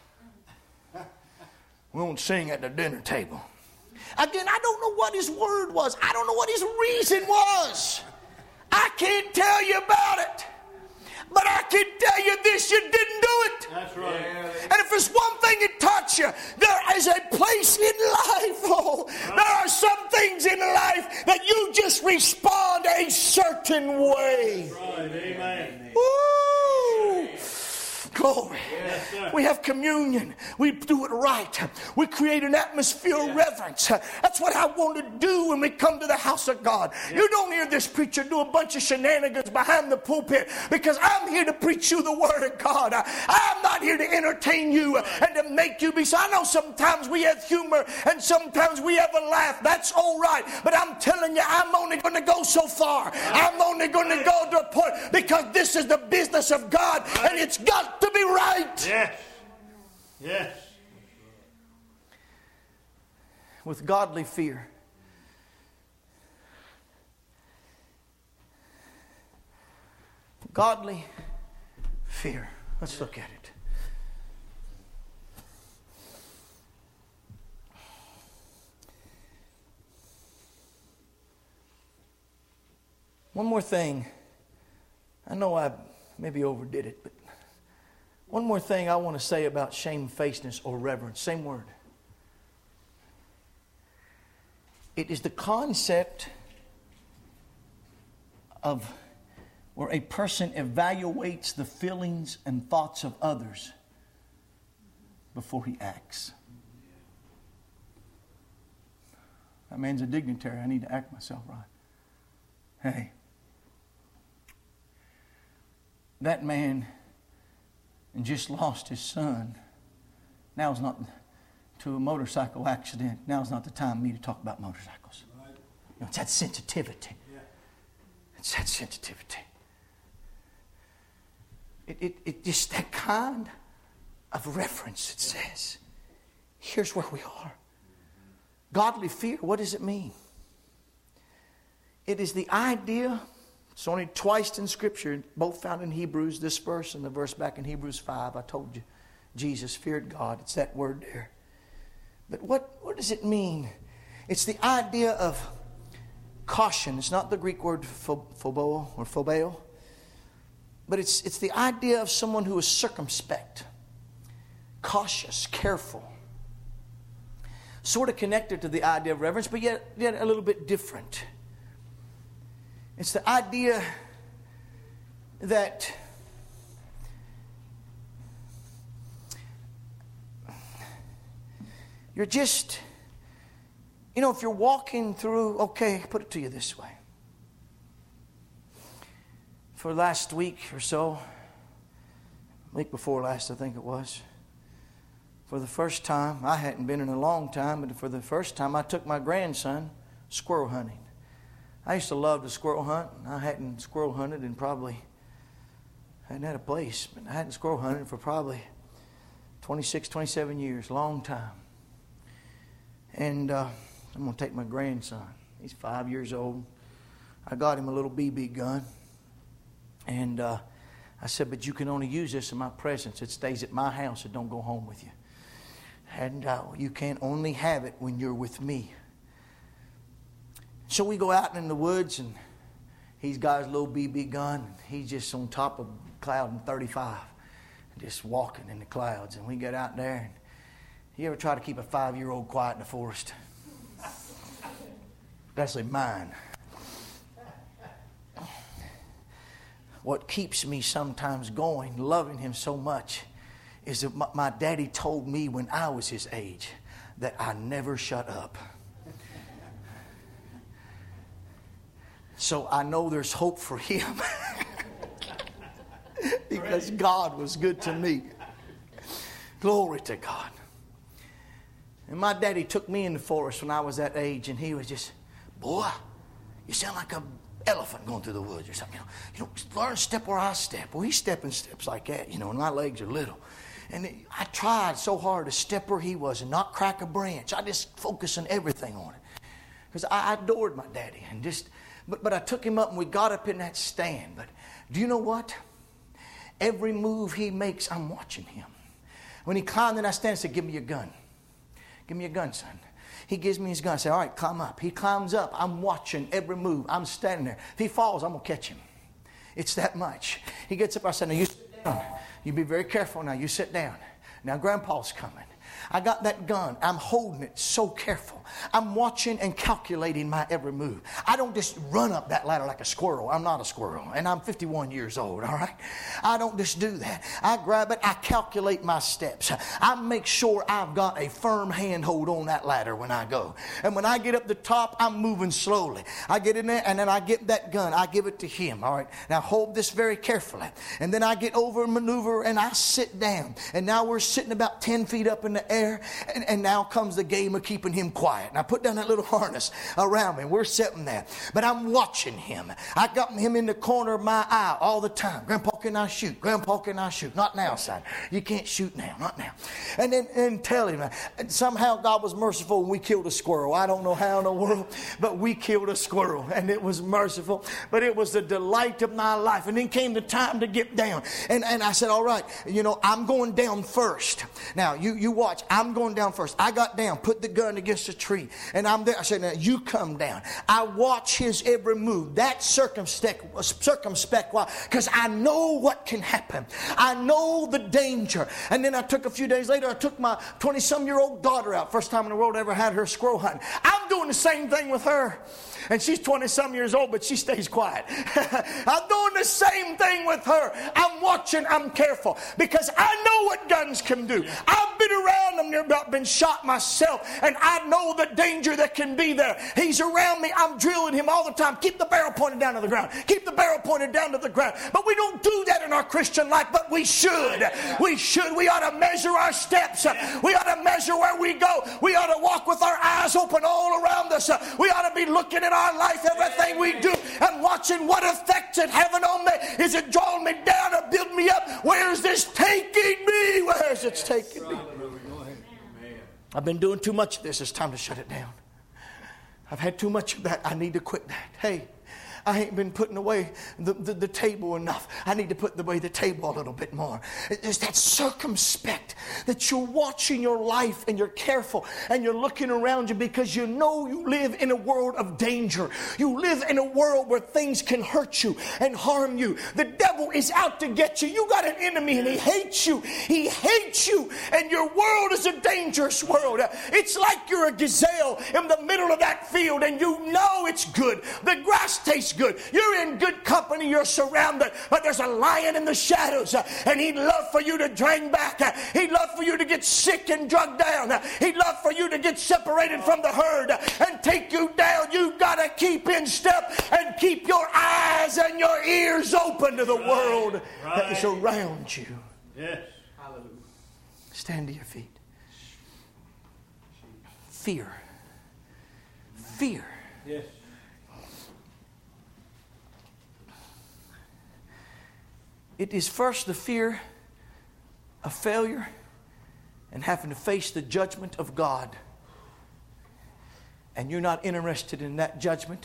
We won't sing at the dinner table. Again, I don't know what his word was. I don't know what his reason was. I can't tell you about it. But I can tell you this, you didn't do it. That's right. And if there's one thing it taught you, there is a place in life. Oh, right. There are some things in life that you just respond a certain way. That's right. Amen. Woo! Glory. Yes, we have communion. We do it right. We create an atmosphere of reverence. That's what I want to do when we come to the house of God. Yes. You don't hear this preacher do a bunch of shenanigans behind the pulpit, because I'm here to preach you the word of God. I, I'm not here to entertain you and to make you be. So I know sometimes we have humor and sometimes we have a laugh. That's all right. But I'm telling you, I'm only going to go so far. I'm only going to go to a point, because this is the business of God, and it's got to be right. Yes. Yes. With godly fear. Godly fear. Let's look at it. One more thing. I know I maybe overdid it, but one more thing I want to say about shamefacedness or reverence. Same word. It is the concept of where a person evaluates the feelings and thoughts of others before he acts. That man's a dignitary. I need to act myself right. Hey, that man just lost his son. Now's not to a motorcycle accident. Now's not the time for me to talk about motorcycles. Right. You know, it's that sensitivity. Yeah. It's that sensitivity. It, it, it just that kind of reference. It says, here's where we are. Godly fear, what does it mean? It is the idea, it's only twice in Scripture, both found in Hebrews, this verse and the verse back in Hebrews five. I told you, Jesus feared God. It's that word there. But what, what does it mean? It's the idea of caution. It's not the Greek word phobeo or phobeo. But it's, it's the idea of someone who is circumspect, cautious, careful. Sort of connected to the idea of reverence, but yet, yet a little bit different. It's the idea that you're just, you know, if you're walking through, okay, put it to you this way. For last week or so, week before last I think it was, for the first time, I hadn't been in a long time, but for the first time I took my grandson squirrel hunting. I used to love to squirrel hunt. I hadn't squirrel hunted in probably, I hadn't had a place, but I hadn't squirrel hunted for probably twenty-six, twenty-seven years, long time. And uh, I'm going to take my grandson. He's five years old. I got him a little B B gun. And uh, I said, but you can only use this in my presence. It stays at my house. It don't go home with you. And uh, you can only have it when you're with me. So we go out in the woods, and he's got his little B B gun. And he's just on top of cloud in thirty-five, just walking in the clouds. And we get out there. And you ever try to keep a five-year-old quiet in the forest? Especially mine. What keeps me sometimes going, loving him so much, is that my, my daddy told me when I was his age that I never shut up. So I know there's hope for him because God was good to me. Glory to God. And my daddy took me in the forest when I was that age, and he was just, boy, you sound like a elephant going through the woods or something. You know, you know, learn to step where I step. Well, he's stepping steps like that, you know, and my legs are little. And it, I tried so hard to step where he was and not crack a branch. I just focused on everything on it. Because I adored my daddy. And just, but, but I took him up and we got up in that stand. But do you know what? Every move he makes, I'm watching him. When he climbed in that stand, I said, give me your gun. Give me your gun, son. He gives me his gun. I say, all right, climb up. He climbs up. I'm watching every move. I'm standing there. If he falls, I'm going to catch him. It's that much. He gets up. I said, now you sit down. You be very careful now. You sit down. Now Grandpa's coming. I got that gun. I'm holding it so careful. I'm watching and calculating my every move. I don't just run up that ladder like a squirrel. I'm not a squirrel, and I'm fifty-one years old, all right? I don't just do that. I grab it. I calculate my steps. I make sure I've got a firm handhold on that ladder when I go. And when I get up the top, I'm moving slowly. I get in there, and then I get that gun. I give it to him, all right? Now, hold this very carefully. And then I get over and maneuver, and I sit down. And now we're sitting about ten feet up in the air, and, and now comes the game of keeping him quiet. And I put down that little harness around me. We're sitting there. But I'm watching him. I got him in the corner of my eye all the time. Grandpa, can I shoot? Grandpa, can I shoot? Not now, son. You can't shoot now. Not now. And then and tell him. And somehow God was merciful and we killed a squirrel. I don't know how in the world, but we killed a squirrel. And it was merciful. But it was the delight of my life. And then came the time to get down. And, and I said, all right, you know, I'm going down first. Now, you, you watch. I'm going down first. I got down, put the gun against the tree. And I'm there. I said, now you come down. I watch his every move. That's circumspect. Circumspect. Why? Because I know what can happen. I know the danger. And then I took a few days later, I took my twenty-some-year-old daughter out. First time in the world I ever had her squirrel hunting. I'm doing the same thing with her. And she's twenty-some years old, but she stays quiet. I'm doing the same thing with her. I'm watching. I'm careful. Because I know what guns can do. I've been around them. Near about been shot myself. And I know the danger that can be there. He's around me. I'm drilling him all the time. Keep the barrel pointed down to the ground. Keep the barrel pointed down to the ground. But we don't do that in our Christian life. But we should. We should. We ought to measure our steps. We ought to measure where we go. We ought to walk with our eyes open all around us. We ought to be looking at our life, everything we do, and watching what effects it having on me. Is it drawing me down or building me up? Where is this taking me? Where is it taking me? I've been doing too much of this. It's time to shut it down. I've had too much of that. I need to quit that. Hey, I ain't been putting away the, the, the table enough. I need to put away the table a little bit more. It's that circumspect that you're watching your life and you're careful and you're looking around you because you know you live in a world of danger. You live in a world where things can hurt you and harm you. The devil is out to get you. You got an enemy and he hates you. He hates you, and your world is a dangerous world. It's like you're a gazelle in the middle of that field and you know it's good. The grass tastes good. You're in good company. You're surrounded. But there's a lion in the shadows. Uh, and he'd love for you to drain back. Uh, he'd love for you to get sick and drugged down. Uh, he'd love for you to get separated from the herd uh, and take you down. You've got to keep in step and keep your eyes and your ears open to the right. world right. that is around you. Yes. Hallelujah. Stand to your feet. Fear. Fear. Yes. It is first the fear of failure and having to face the judgment of God. And you're not interested in that judgment.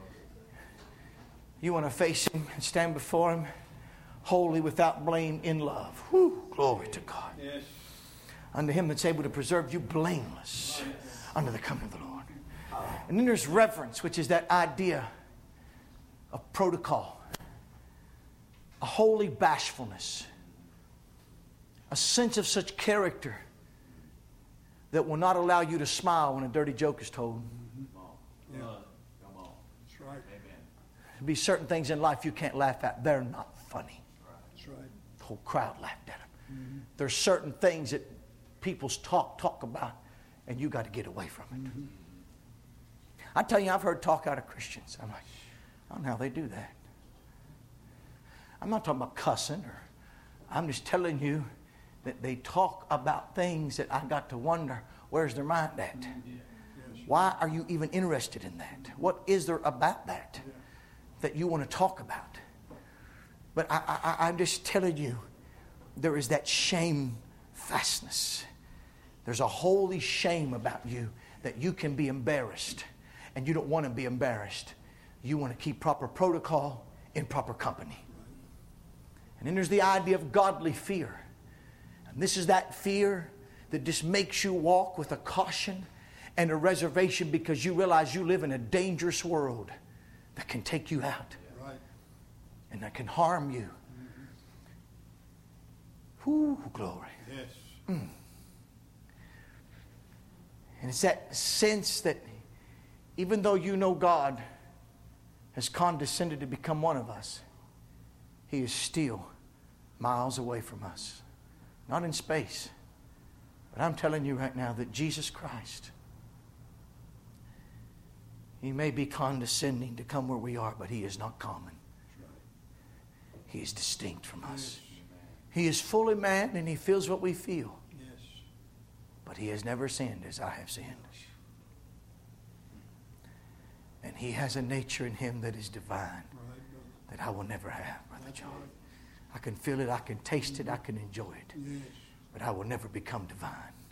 You want to face Him and stand before Him wholly without blame in love. Whew, glory to God. Yes. Unto Him that's able to preserve you blameless under the coming of the Lord. And then there's reverence, which is that idea of protocol. A holy bashfulness. A sense of such character that will not allow you to smile when a dirty joke is told. Come on. Yeah. Come on. That's right. Amen. There'll be certain things in life you can't laugh at. They're not funny. That's right. The whole crowd laughed at them. Mm-hmm. There's certain things that people's talk talk about, and you got to get away from it. Mm-hmm. I tell you, I've heard talk out of Christians. I'm like, I don't know how they do that. I'm not talking about cussing, or I'm just telling you that they talk about things that I got to wonder, where's their mind at? Why are you even interested in that? What is there about that that you want to talk about? But I, I, I'm just telling you, there is that shamefastness. There's a holy shame about you that you can be embarrassed, and you don't want to be embarrassed. You want to keep proper protocol in proper company. And then there's the idea of godly fear. And this is that fear that just makes you walk with a caution and a reservation because you realize you live in a dangerous world that can take you out. Right. And that can harm you. Mm-hmm. Whew, glory. Yes. Mm. And it's that sense that even though you know God has condescended to become one of us, He is still miles away from us. Not in space. But I'm telling you right now that Jesus Christ, He may be condescending to come where we are, but He is not common. He is distinct from us. He is fully man and He feels what we feel. But He has never sinned as I have sinned. And He has a nature in Him that is divine that I will never have, Brother John. I can feel it, I can taste it, I can enjoy it. But I will never become divine.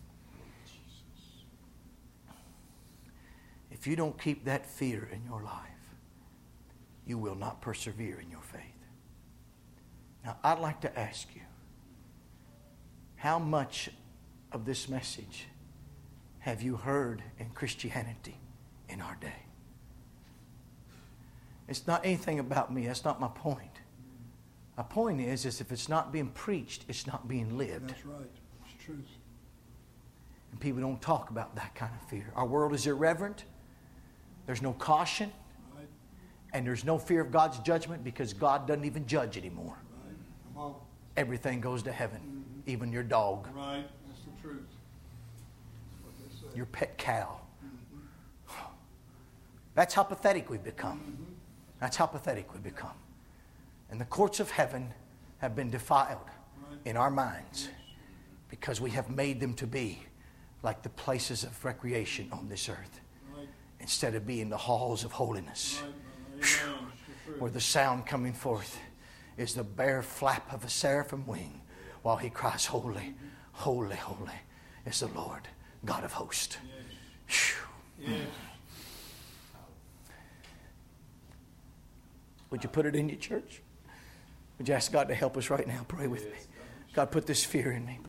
If you don't keep that fear in your life, you will not persevere in your faith. Now, I'd like to ask you, how much of this message have you heard in Christianity in our day? It's not anything about me. That's not my point. My point is, is if it's not being preached, it's not being lived. That's right. It's truth. And people don't talk about that kind of fear. Our world is irreverent. There's no caution. Right. And there's no fear of God's judgment because God doesn't even judge anymore. Right. Come on. Everything goes to heaven. Mm-hmm. Even your dog. Right. That's the truth. That's what they say. Your pet cow. Mm-hmm. That's how pathetic we've become. Mm-hmm. That's how pathetic we've become. And the courts of heaven have been defiled Right. in our minds because we have made them to be like the places of recreation on this earth Right. instead of being the halls of holiness. Right. Amen. It's Where the sound coming forth is the bare flap of a seraphim wing while he cries, holy, holy, holy is the Lord God of hosts. Yes. Yes. Would you put it in your church? Would you ask God to help us right now? Pray with me. God, put this fear in me.